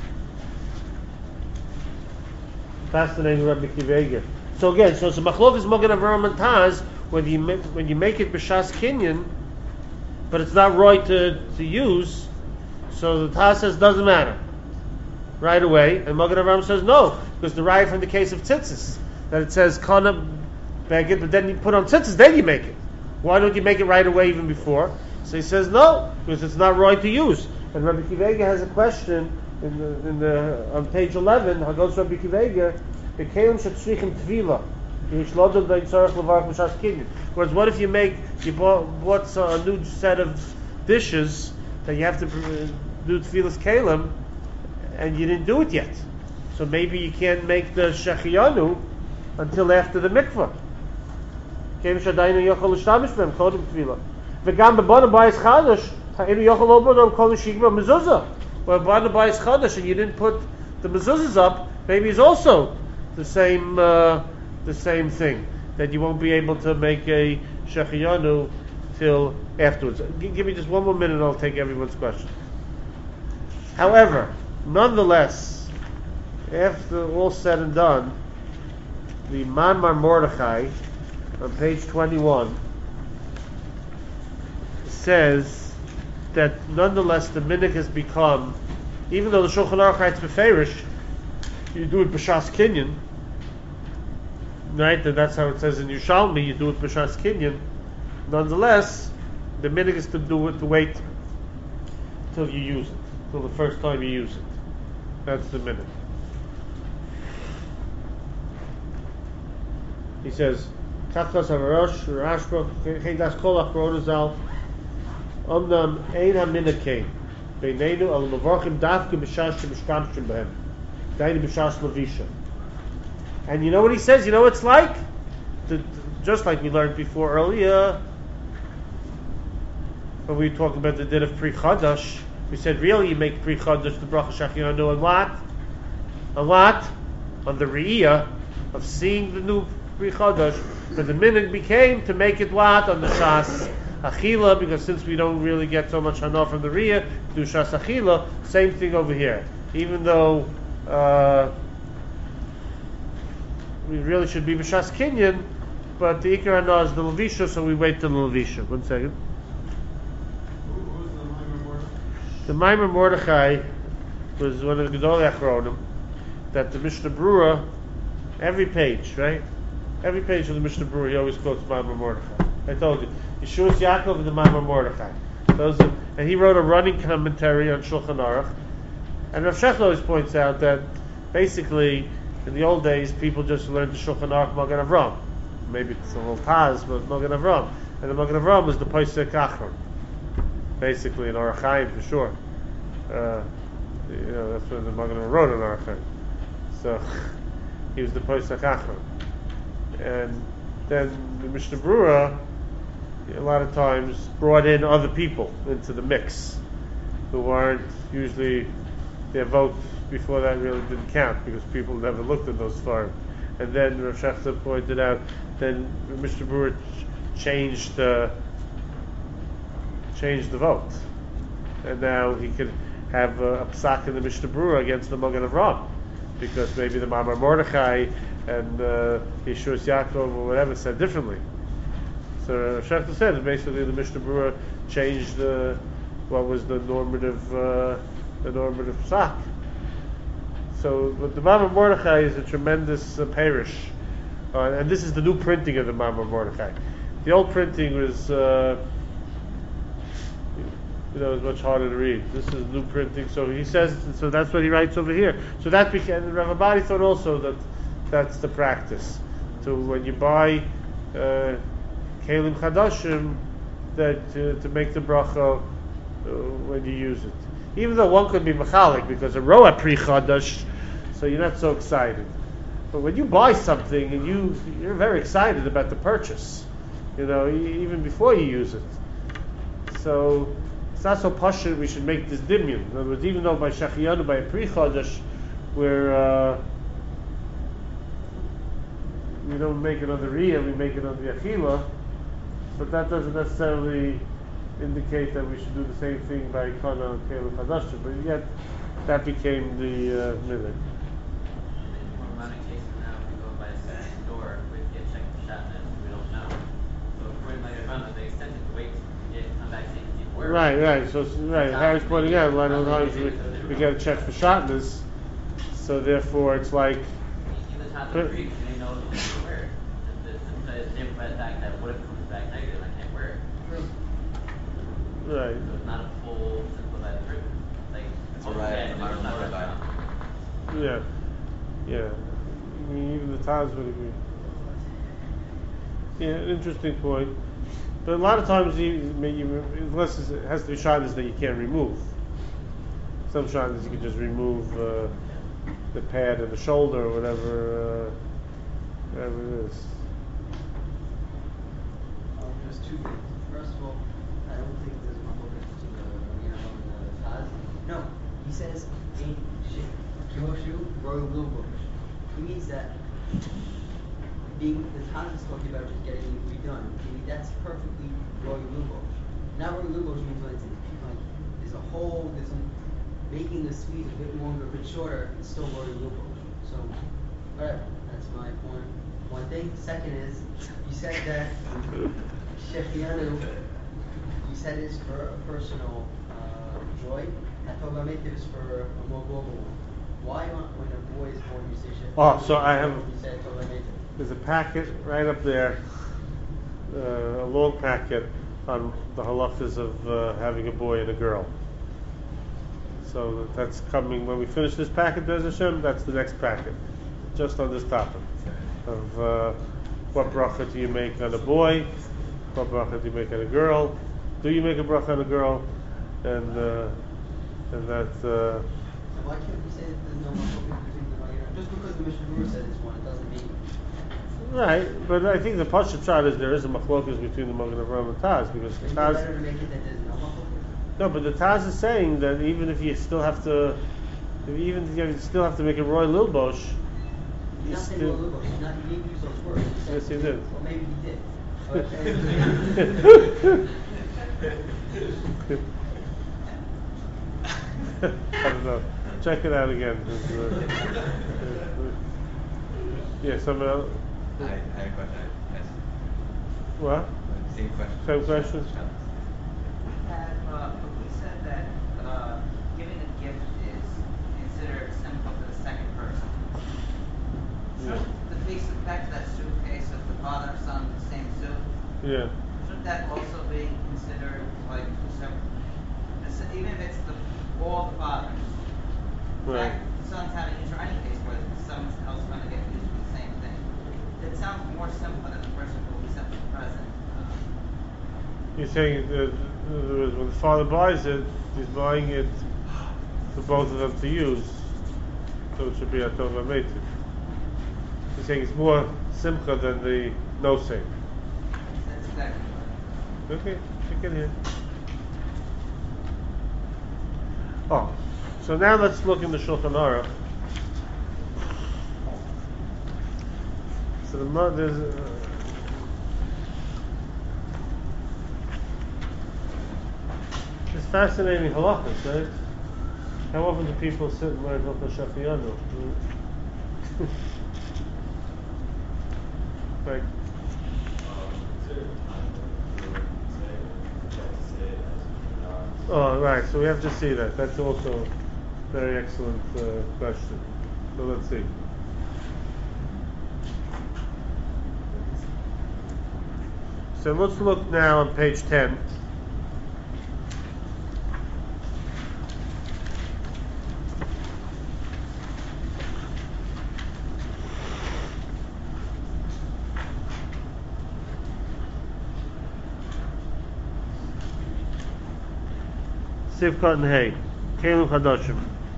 Fascinating Rabbi Akiva Eiger. So again, so it's a machlokas Mogen Avraham and Taz when you make it b'shas kinyan, but it's not right to use. So the Taz says doesn't matter right away, and Mogen Avraham says no, because the raya from the case of tzitzis that it says kana beged, but then you put on tzitzis, then you make it. Why don't you make it right away even before? So he says no, because it's not right to use. And Rabbi Akiva Eiger has a question on page 11. Hagos Rabbi Akiva Eiger. Whereas what if you bought a new set of dishes that you have to do tefillas kelim and you didn't do it yet, so maybe you can't make the shechiyanu until after the mikvah. And you didn't put the mezuzahs up, maybe it's also the same thing, that you won't be able to make a shechiyanu till afterwards. Give me just one more minute and I'll take everyone's question. However, nonetheless, after all said and done, the Mamar Mordechai on page 21 says that nonetheless the minhag has become, even though the Shulchan Aruch writes beferish, you do it b'shas kinyan, right? And that's how it says in Yushalmi. You do it b'shas kinyan. Nonetheless, the minhag is to wait till you use it, till the first time you use it. That's the minhag. He says, "Tachas havarosh rashba cheidas kol achronazal omnam ein haminhag kain beinenu al mavarchim dafke b'shas shemishkamshim behem." And you know what he says? You know what it's like? Just like we learned before earlier, when we talked about the din of Pri Chadash, we said really you make Pri Chadash the bracha shechiyanu on what? On what? On the re'iyah of seeing the new Pri Chadash. But the minhag became to make it what? On the shas achila, because since we don't really get so much hana from the re'iyah, do shas achila. Same thing over here. Even though we really should be b'shas kinyan, but the ikar hana is the levisha, so we wait till the levisha. 1 second. Who's the Maimer Mordechai? The Maimer Mordechai was one of the Gedolei Achronim that the Mishnah Berurah, every page, right? Every page of the Mishnah Berurah, he always quotes Maimer Mordechai. I told you, Yeshuas Yaakov and the Maimer Mordechai. And he wrote a running commentary on Shulchan Aruch. And Rav Shech always points out that basically in the old days people just learned the Shulchan Aruch Mogen Avraham. Maybe it's a little Taz, but Mogen Avraham. And the Mogen Avraham was the Posek Achron. Basically in Orach Chaim for sure. That's when the Mogen Avraham wrote in Orach Chaim. So he was the Posek Achron. And then the Mishnah Berurah a lot of times brought in other people into the mix who weren't usually, their vote before that really didn't count because people never looked at those farms. And then Rav Shechter pointed out, then Mr. Brewer changed the vote, and now he could have a psak in the Mishnah Berurah against the Mogen Avraham, because maybe the Mamar Mordechai and Yeshuas Yaakov or whatever said differently. So Rav Shechter said that basically the Mishnah Berurah changed what was the normative psak. So but the Mamar Mordechai is a tremendous parish, and this is the new printing of the Mamar Mordechai. The old printing was, it was much harder to read. This is new printing. So he says, so that's what he writes over here. So that became, and Rav Abadi thought also that that's the practice. So when you buy Kelim Chadashim, that to make the bracha when you use it. Even though one could be mechalik because a roa pri chadash, so you're not so excited. But when you buy something and you're very excited about the purchase, even before you use it. So it's not so pashut we should make this dimyon. In other words, even though by shachiyanu, by a pri chadash, we don't make it on the riyah, we make it on the achila, but that doesn't necessarily indicate that we should do the same thing by kana and keilu chadasha, but yet that became the minhag. More modern cases now, we go by a store, we get checked for shotness, we don't know. So according to my run, they extended to wait to come back saying it didn't work. Right. So Harry's pointing out a lot of times we get a check for shotness, so therefore it's like. Even top of the creek, they know it doesn't work. It's different by the fact that what if it comes back negative, I can't wear it. Right. So it's not a full simplified proof. Like it's Alright, okay, it's not right. Yeah. I mean, even the Taz would agree. Yeah, an interesting point. But a lot of times, unless it has to be shadis that you can't remove. Some shadis you can just remove the pad and the shoulder or whatever it is. There's two things. First of all, I don't think there's a focus to the Taz. No, he says in Kioshu Royal Lubosh. He means that the Taz is talking about just getting it redone. That's perfectly Royal Lubosh. Now Royal Lubosh means when there's a hole, making the squeeze a bit longer, a bit shorter, it's still Royal Lubosh. So whatever. That's my point. One thing. Second is, you said that Shechianu, you said is for a personal joy. Hatova is for a more global one. Why when a boy is born you say Shechianu? So I have. You say Hatova There's a packet right up there, a long packet on the halachas of having a boy and a girl. So that's coming when we finish this packet, Bez Hashem. That's the next packet, just on this topic of what bracha do you make on a boy, what bracha do you make on a girl, do you make a bracha on a girl, and that. So why can't we say that there's no more focus between the Magen? Just because the Mishnah Berurah said it's one, it doesn't mean. Right, but I think the Pashat Shad is there is a machlokas between the Magen Avraham and Taz because Isn't it Taz. better to make it that there's no more focus? No, but the Taz is saying that even if you still have to, make a Roy Lilbosh. He's not saying Royal Lubosh. He didn't use those words. Yes, he did. Well, maybe he did. I don't know. Check it out again. Yeah, someone else. I had a question. Yes. What? Same question. Same question? We said that giving a gift is considered simple to the second person. Yeah. The piece back to that suitcase of the father and son, the same suit. Yeah. Shouldn't that also be considered like even if it's all the fathers? Right. The son's having use or any case where someone else is going to get used for the same thing. It sounds more simple than the person who will be simply present. You're saying that when the father buys it, he's buying it for both of them to use, so it should be a Tova Meitiv. He's saying it's more simcha than the no saying. That's exactly right. Okay, check it here. Oh, so now let's look in the Shulchan Aruch. So there's it's fascinating halachas, right? How often do people sit and learn Hilchos Shafiyanu? Like, oh, right. So we have to see that. That's also a very excellent question. So let's see. So let's look now on page 10. Sivkot and Hay. Kelim Chadoshim.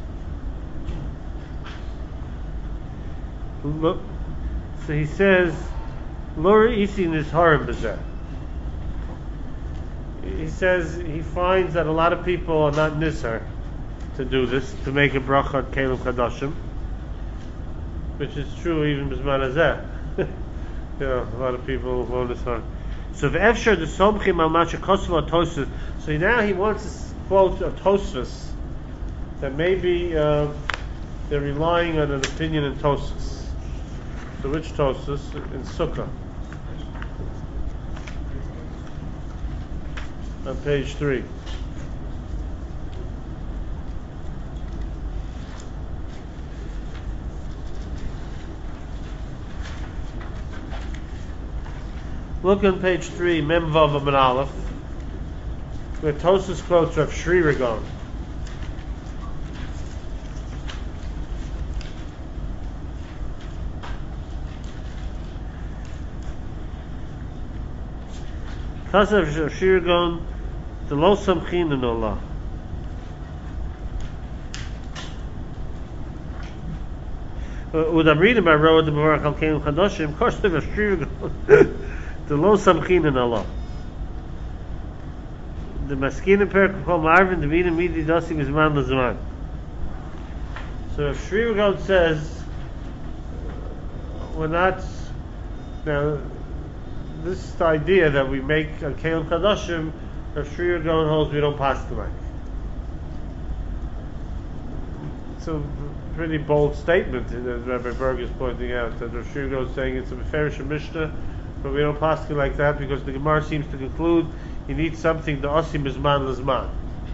Look, so he says, Lora Isin is Harim Bazeh. He says he finds that a lot of people are not nizar to do this, to make a bracha at Kelim Chadoshim, which is true even B'zman Hazeh. A lot of people won't nizar. So v'efshar the somchim al macha kosel Tosfos. So now he wants to quote a Tosfos that maybe they're relying on an opinion in Tosfos. So which Tosfos? In Sukkah. On page 3. Look on page 3, Mem Vav Amud Aleph, where Tosfos quotes Rav Shri Ragon. Kasav Rav Shri Ragon, the lo samchin in Allah. When I'm reading about Roa the Baruch Al Kelim Chadoshim, of course, Rav Shri Ragon. The lo samchin in Allah. The maskin per kol marvin the vina midi dasi mizman lazman. So if Shri Ragon says we're not now this idea that we make a Kelim Chadoshim, if Shri Ragon holds we don't pass the mic. It's a pretty bold statement that Rabbi Berg is pointing out, that Shri Ragon is saying it's a Meferish Mishnah, but we don't pass it like that because the Gemara seems to conclude you need something the osim bizman lazman.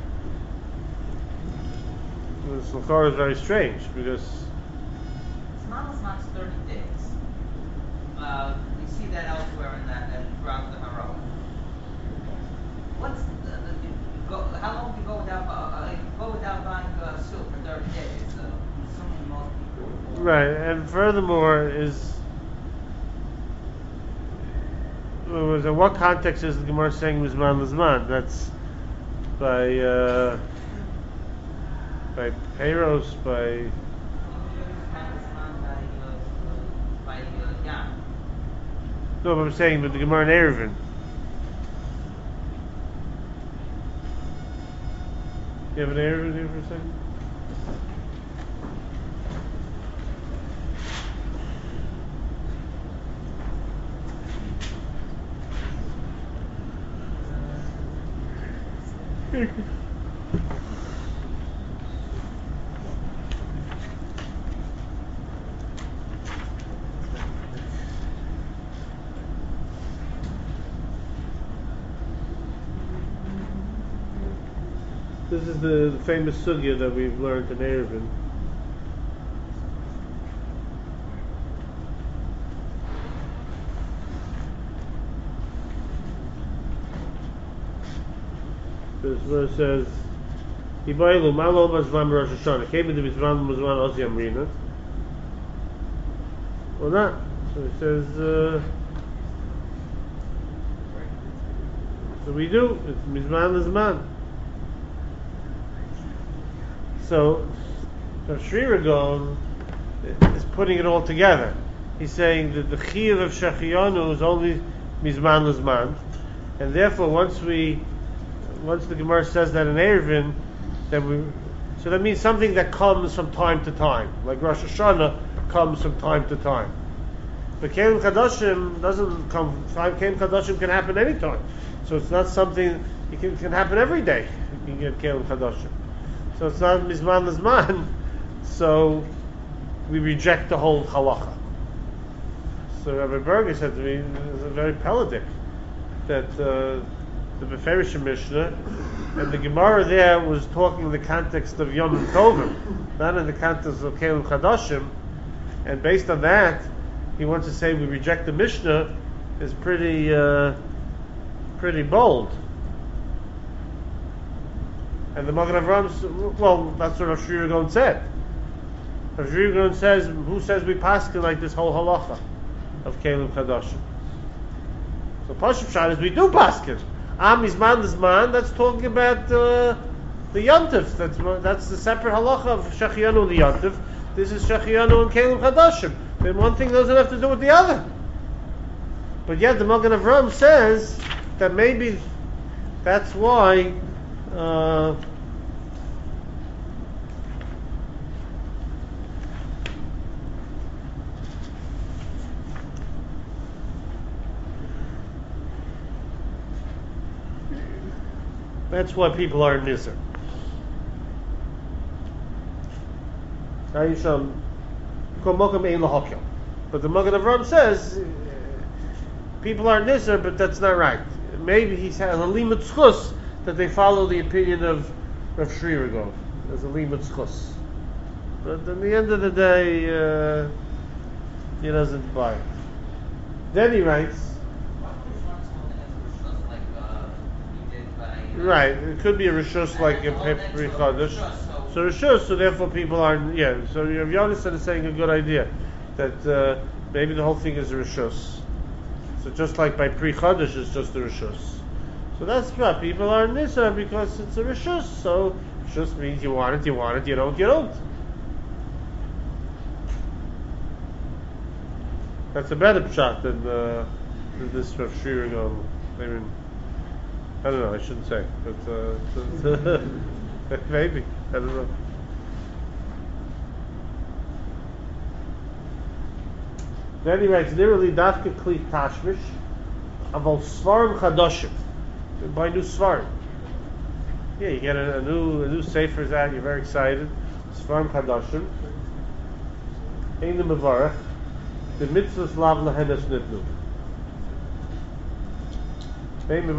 This L'chora is very strange because Zman Lazman is 30 days. We see that elsewhere in that and throughout the Hara. What's how long do you go without buying soup for 30 days? Assuming most people. right, and furthermore is in what context is the Gemara saying Mizman Lazman? That's by Peiros, by no, but I'm saying with the Gemara in Eruvin. You have an Eruvin here for a second? This is the famous sugya that we've learned in Eruvin. This where it says, "Ibaylu malo bazvam Rosh Hashanah." Came into bizvan mazvan osi amrina. Or not? So it says. So we do. It's mizman lazman. So Shri Ragon is putting it all together. He's saying that the chiyuv of Shechiyanu is only mizman lazman, and therefore once the Gemara says that in Eruvin, then so that means something that comes from time to time, like Rosh Hashanah comes from time to time. But Kelim Chadoshim doesn't come. Kelim Chadoshim can happen anytime, so it's not something it can happen every day. You can get Kelim Chadoshim, so it's not Mizman Lazman. So we reject the whole halacha. So Rabbi Berger said to me, it's a very pelagic that. The Beferish Mishnah, and the Gemara there was talking in the context of Yom Tovim, not in the context of Kelim Chadoshim, and based on that, he wants to say we reject the Mishnah is pretty bold. And the Magen Avraham, well, that's what Rav Shri Ragon said. Rav Shri Ragon says, who says we paskin like this whole halacha of Kelim Chadoshim? So Pashut Pshat is we do paskin. Am Mizman Lazman, that's talking about the Yontif. That's the separate halacha of Shechianu and the Yontif. This is Shechianu and Kelim Chadashim. Then one thing doesn't have to do with the other. But yet the Magen Avraham says that maybe that's why that's why people are nizer. But the Magen Avraham says people are nizer, but that's not right. Maybe he has a limit schus that they follow the opinion of Rav Shriragov as a limit schus. But at the end of the day, he doesn't buy it. Then he writes. Right, it could be a rishus like a Pri Chodesh. So rishus, so therefore people are, so Rav Yonasan is saying a good idea, that maybe the whole thing is a rishus. So just like by Pri Chodesh it's just a rishus. So that's right, people are nisa because it's a rishus, so rishus means you want it, you don't. That's a better pshat than this Rav Shriragov. I don't know, I shouldn't say, but maybe, I don't know. Then he writes, literally, dafke kli tashmish, aval svarim chadoshim. You buy new svarim. Yeah, you get a new sefer's out, you're very excited. Svarim chadoshim. Ein mevarach, the mitzvahs lav lahenes nitnu. So he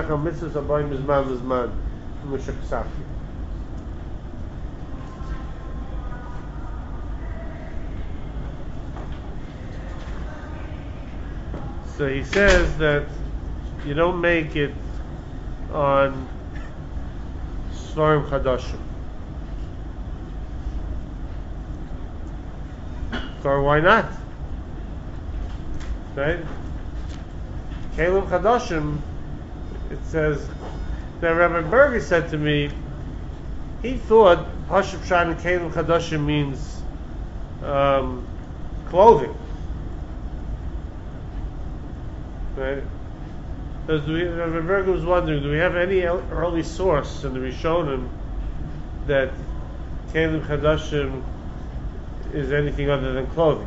says that you don't make it on Svarim Chadashim. So why not? Right? Kelim Chadashim, it says that Rabbi Berger said to me, he thought Hashab Shan and Kelim Chadashim means clothing. Right? Rabbi Berger was wondering, do we have any early source in the Rishonim that Kelim Chadashim is anything other than clothing?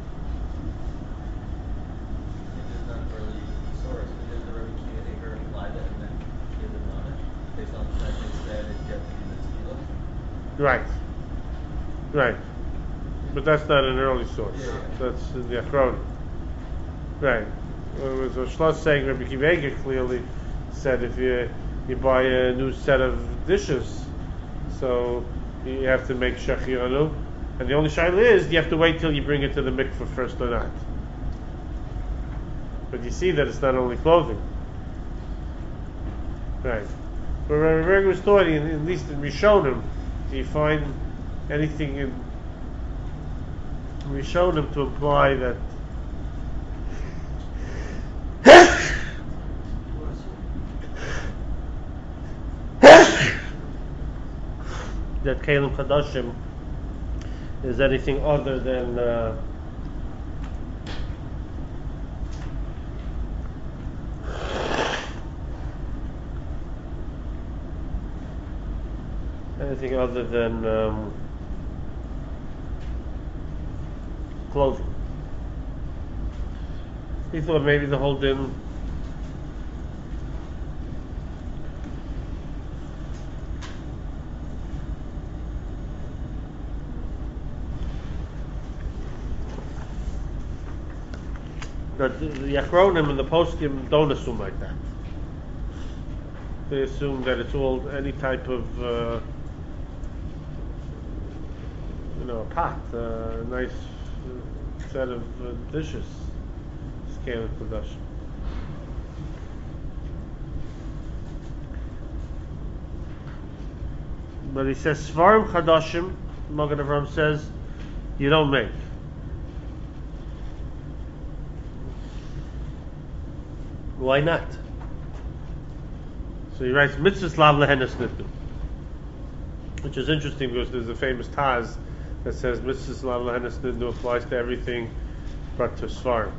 Right. But that's not an early source. That's in the Achronim. Right. It was Shlosh saying, Rabbi Akiva Eiger clearly said if you buy a new set of dishes, so you have to make Shechianu, and the only shaila is you have to wait till you bring it to the mikveh first or not. But you see that it's not only clothing. Right. But Rabbi Berger was taught, at least in Rishonim, you find anything in Rishonim to imply that that Kelim Chadashim is anything other than clothing. He thought maybe the whole din but the Achronim and the Poskim don't assume like that. They assume that it's all any type of a pot, a nice set of dishes. Scale of production. But he says Svarim Chadashim, Magen Avraham says, you don't make. Why not? So he writes mitzvahs lav lehenes nitnu. which is interesting because there's a famous Taz that says Mitzvahs Lav Lahenes Nidnu applies to everything but to Svarim.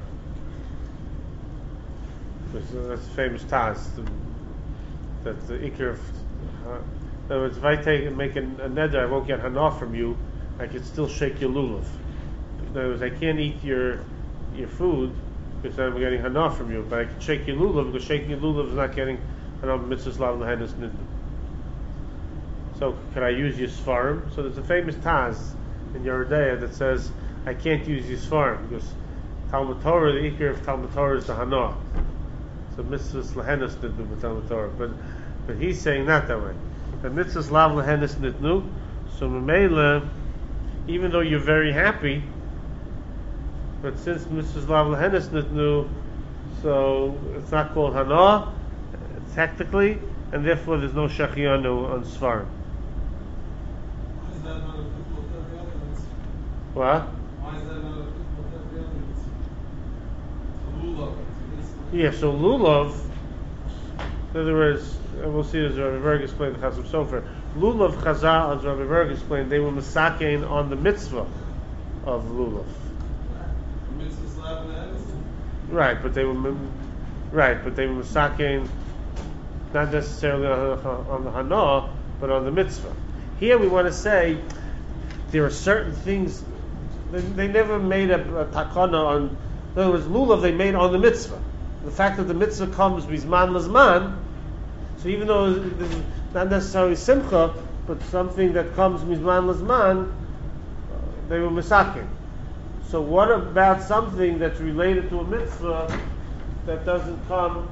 That's a famous Taz. That's the Iker of. In other words, if I make a neder, I won't get Hana from you, I can still shake your lulav. In other words, I can't eat your food because I'm getting Hana from you, but I can shake your lulav because shaking your lulav is not getting Hana Mitzvahs Lav Lahenes Nidnu. So, can I use your Svarim? So there's a famous Taz in Yeridea that says I can't use your Svarim because Talmud Torah, the Iker of Talmud Torah is the Hana. So Mitzvahs Lahenes Nidnu with Talmud Torah. But he's saying not that way. The Mitzvahs Lav Lahenes Nidnu, so Memela, even though you're very happy, but since Mitzvahs Lav Lahenes Nidnu, so it's not called Hana, technically, and therefore there's no Shechianu on Svarim. Why is that not applicable to every other mitzvah? What? Why is that not applicable to every other mitzvah? Lulav. Yeah, so Lulav, in other words, and we'll see as Rabbi Berg explained the Chasam Sofer, Lulav Chazal, as Rabbi Berg explained, they were Masakein on the mitzvah of Lulav. Mitzvahs Lav Lahenes? Right, but they were Masakein not necessarily on the Hana, but on the mitzvah. Here we want to say there are certain things they never made a takana on. In other words, lulav they made on the mitzvah. The fact that the mitzvah comes bizman lazman, so even though this is not necessarily simcha, but something that comes bizman lazman, they were misakin. So what about something that's related to a mitzvah that doesn't come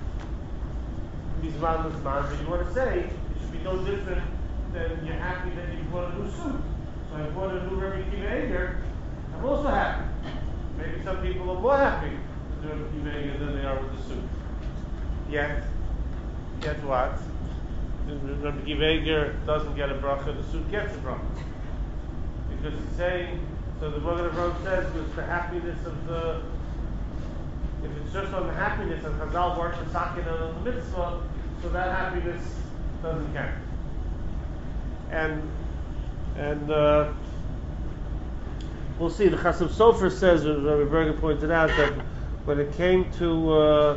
bizman lazman? But you want to say it should be no different than you're happy that you bought a new suit. So I bought a new Rebbe Kiva Eger, I'm also happy. Maybe some people are more happy with Rebbe Kiva Eger than they are with the suit. Yet what? Rebbe Kiva Eger doesn't get a bracha, the suit gets a bracha. Because it's saying, so the Magen Avraham says, it's the happiness of the, if it's just on the happiness, and Chazal weren't masakin on the mitzvah, so that happiness doesn't count. And we'll see. The Chasam Sofer says, as Rabbi Berger pointed out, that when it comes to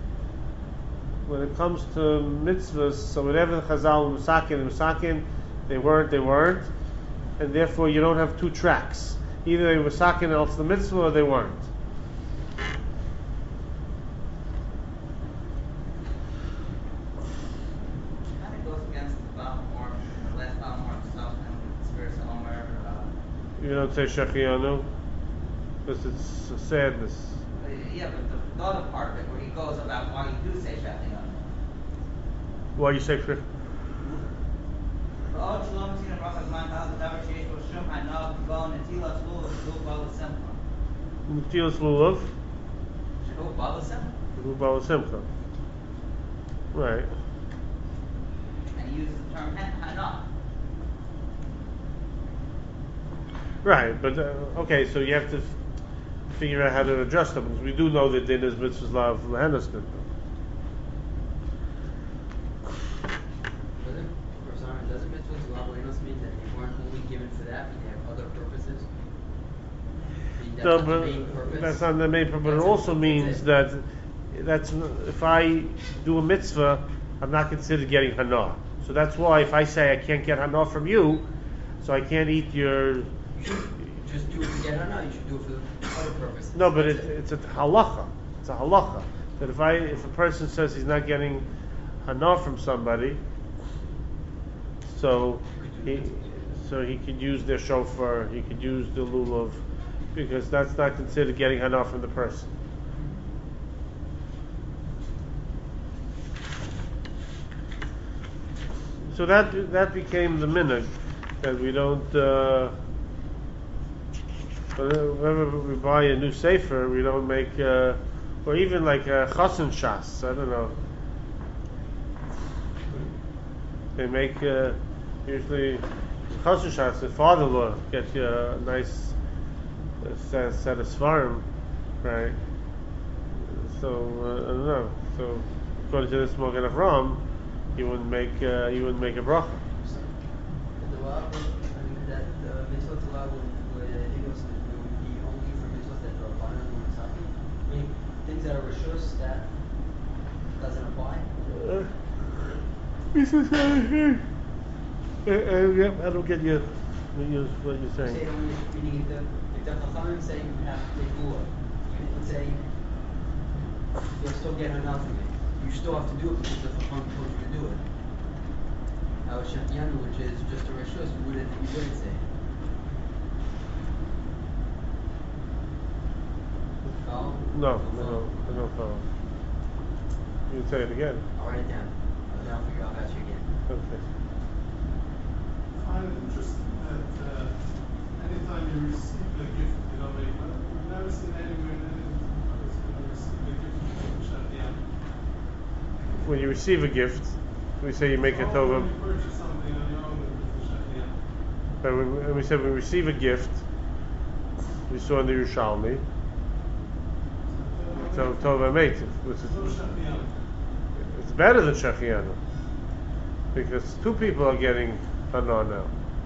mitzvahs, so whatever the Chazal were Masakin, they weren't, and therefore you don't have two tracks. Either they were Masakin else the mitzvah, or they weren't. You don't say Shechianu because it's a sadness. Yeah, but the other part of it where he goes about why you do say Shechianu. Why you say Shechianu? Netilas lulav. Shehu bala simcha. Right. And he uses the term hana. Right, but okay, so you have to figure out how to adjust them because we do know that din is mitzvahs lav lahenes nidnu. Doesn't mitzvahs lav lahenes mean that they weren't only given for that, but they have other purposes? That's No, not but the main purpose. that's not the main purpose. But it also means that if I do a mitzvah, I'm not considered getting hana. So that's why if I say I can't get hana from you, so I can't eat your. Just do it to get hana. You should do it for other purposes. No, but it's a halacha. It's a halacha that if a person says he's not getting hana from somebody, so he could use their shofar, he could use the lulav, because that's not considered getting hana from the person. So that became the minhag that we don't. Whenever we buy a new sefer, we don't make, or even like a chasen shas. I don't know. They make usually chasen shas. The father-in-law gets you a nice set of svarim, right? So I don't know. So according to this Magen Avraham, you wouldn't make a bracha. allowed, I mean, that mitzvot allowed with Higos would be only for mitzvot that are Rabbanan or Musaki? I mean, things that are Rishus that doesn't apply? This is yeah, I don't get you what you're Say saying. only, meaning if the Chachamim say you have to take Gula, and say you'll still get enough of it, you still have to do it because the Chachamim told you to do it. Now Shechianu, which is just a Rishus, you wouldn't say. Follow? No, I don't follow. You can say it again. I'll write it down. Then I'll figure out how to again. Okay. I find it interesting that anytime you receive a gift, you know, I've never seen anywhere in any place when you receive a gift from Shadian. When you receive a gift, we say you make a When tova. you purchase something on your own, it's Shadian. But when we said when we receive a gift, we saw in the Yerushalmi, so tova meitiv, which No is Shadian. it's better than shechianu, because two people are getting hana now.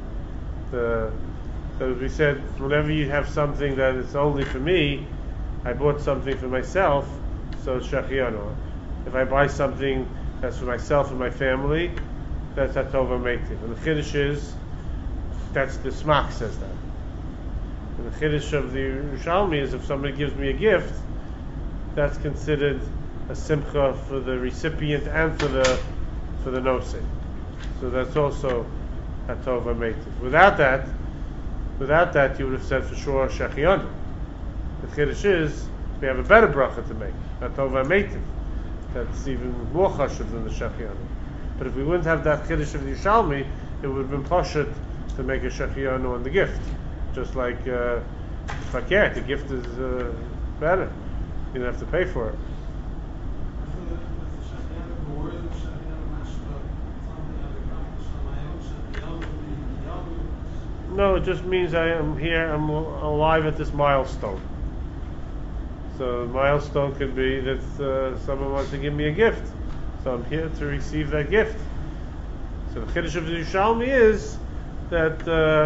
As we said, whenever you have something that is only for me, I bought something for myself, so it's shechianu. If I buy something that's for myself and my family, that's tova meitiv. And the chiddush is, that's the Smach says that. And the chiddush of the Yerushalmi is if somebody gives me a gift, that's considered a simcha for the recipient and for the nosei. So that's also a tova meitiv. Without that, you would have said for sure shechianu. The chiddush is we have a better bracha to make, a tova meitiv. That's even more chashuv than the shechianu. But if we wouldn't have that chiddush of the Yerushalmi, it would have been pashut to make a shechianu on the gift. Just like fakir, the gift is better. You don't have to pay for it. I feel that the Shadian, the word of Shadian, mashma, something I've accomplished on my own, Shadian, No, it just means I am here, I'm alive at this milestone. So the milestone could be that someone wants to give me a gift. So I'm here to receive that gift. So the chiddush of the Yerushalmi is that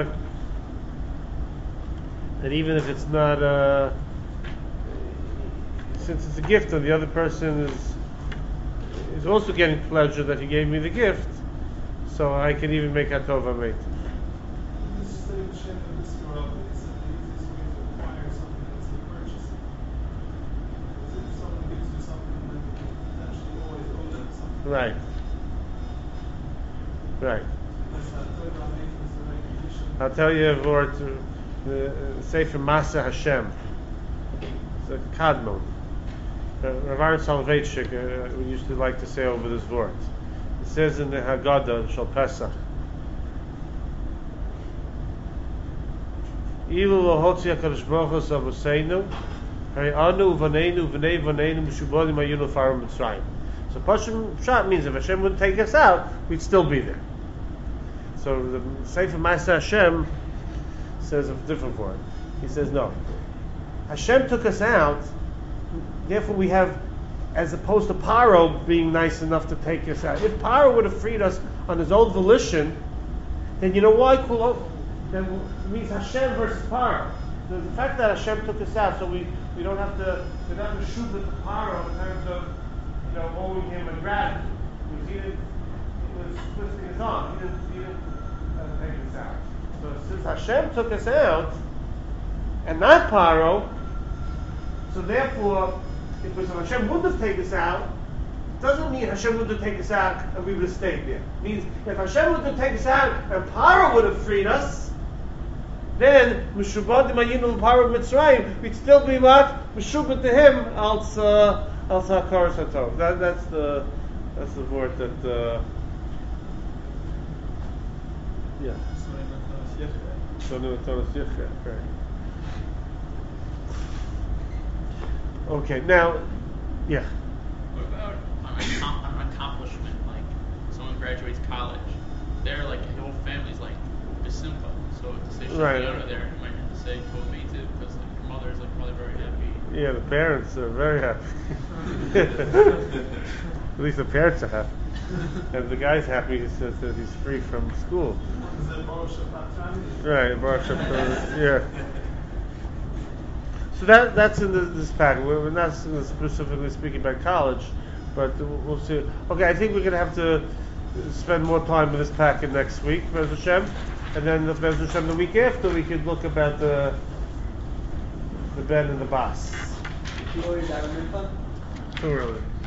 that even if it's not, since it's a gift and the other person is also getting pleasure that he gave me the gift, so I can even make a tova meitiv. This is the shame of this world. It's the easiest way to acquire something that's to purchase it. Because if someone gives you something, then you potentially always owe them something. Right. Because that third making is the recognition. I'll tell you a word, the Sefer Masa Hashem. It's a kadmon. Rav Aaron Soloveitchik, we used to like to say over this word. It says in the Haggadah Shal Pesach, Ilu lohotzi HaKadosh Baruch Hu Savoseinu, Hari anu uvaneinu v'nei vaneinu m'shubodim hayinu farim Mitzrayim. So Pashim means if Hashem wouldn't take us out, we'd still be there. So the Sefer Masa Hashem says a different word. He says no. Hashem took us out, therefore we have, as opposed to Paro being nice enough to take us out. If Paro would have freed us on his own volition, then you know why? Then it means Hashem versus Paro. The fact that Hashem took us out, so we don't have to, we're not to shoot at the Paro in terms of, owing him a gratitude. It was twisting his arm. He didn't take us out. So since Hashem took us out, and not Paro, so therefore, if Hashem wouldn't have taken us out, doesn't mean Hashem wouldn't have taken us out and we would have stayed there. It means if Hashem wouldn't have taken us out and Paro would have freed us, then Meshubadim Ayinu Paro Mitzrayim, we'd still be what? Meshubad to him, als HaKaras HaTov. That's the word that yeah. Okay, now, yeah. What about an accomplishment, like someone graduates college? They're like, the whole family's like besimcha. So to say Right. Shechiyona there, you might have to say Tovametiv because like, your mother's like probably very happy. Yeah, the parents are very happy. At least the parents are happy. And the guy's happy. He says that he's free from school. Is that Baruch Shabbat Tani? Right, Baruch Shabbat, yeah. So that's in this pack. We're not specifically speaking about college, but we'll see. Okay, I think we're going to have to spend more time with this packet next week, Bez Hashem, and then the Bez Hashem the week after we could look about the Ben and the Bas. You always have a mincha? Too early.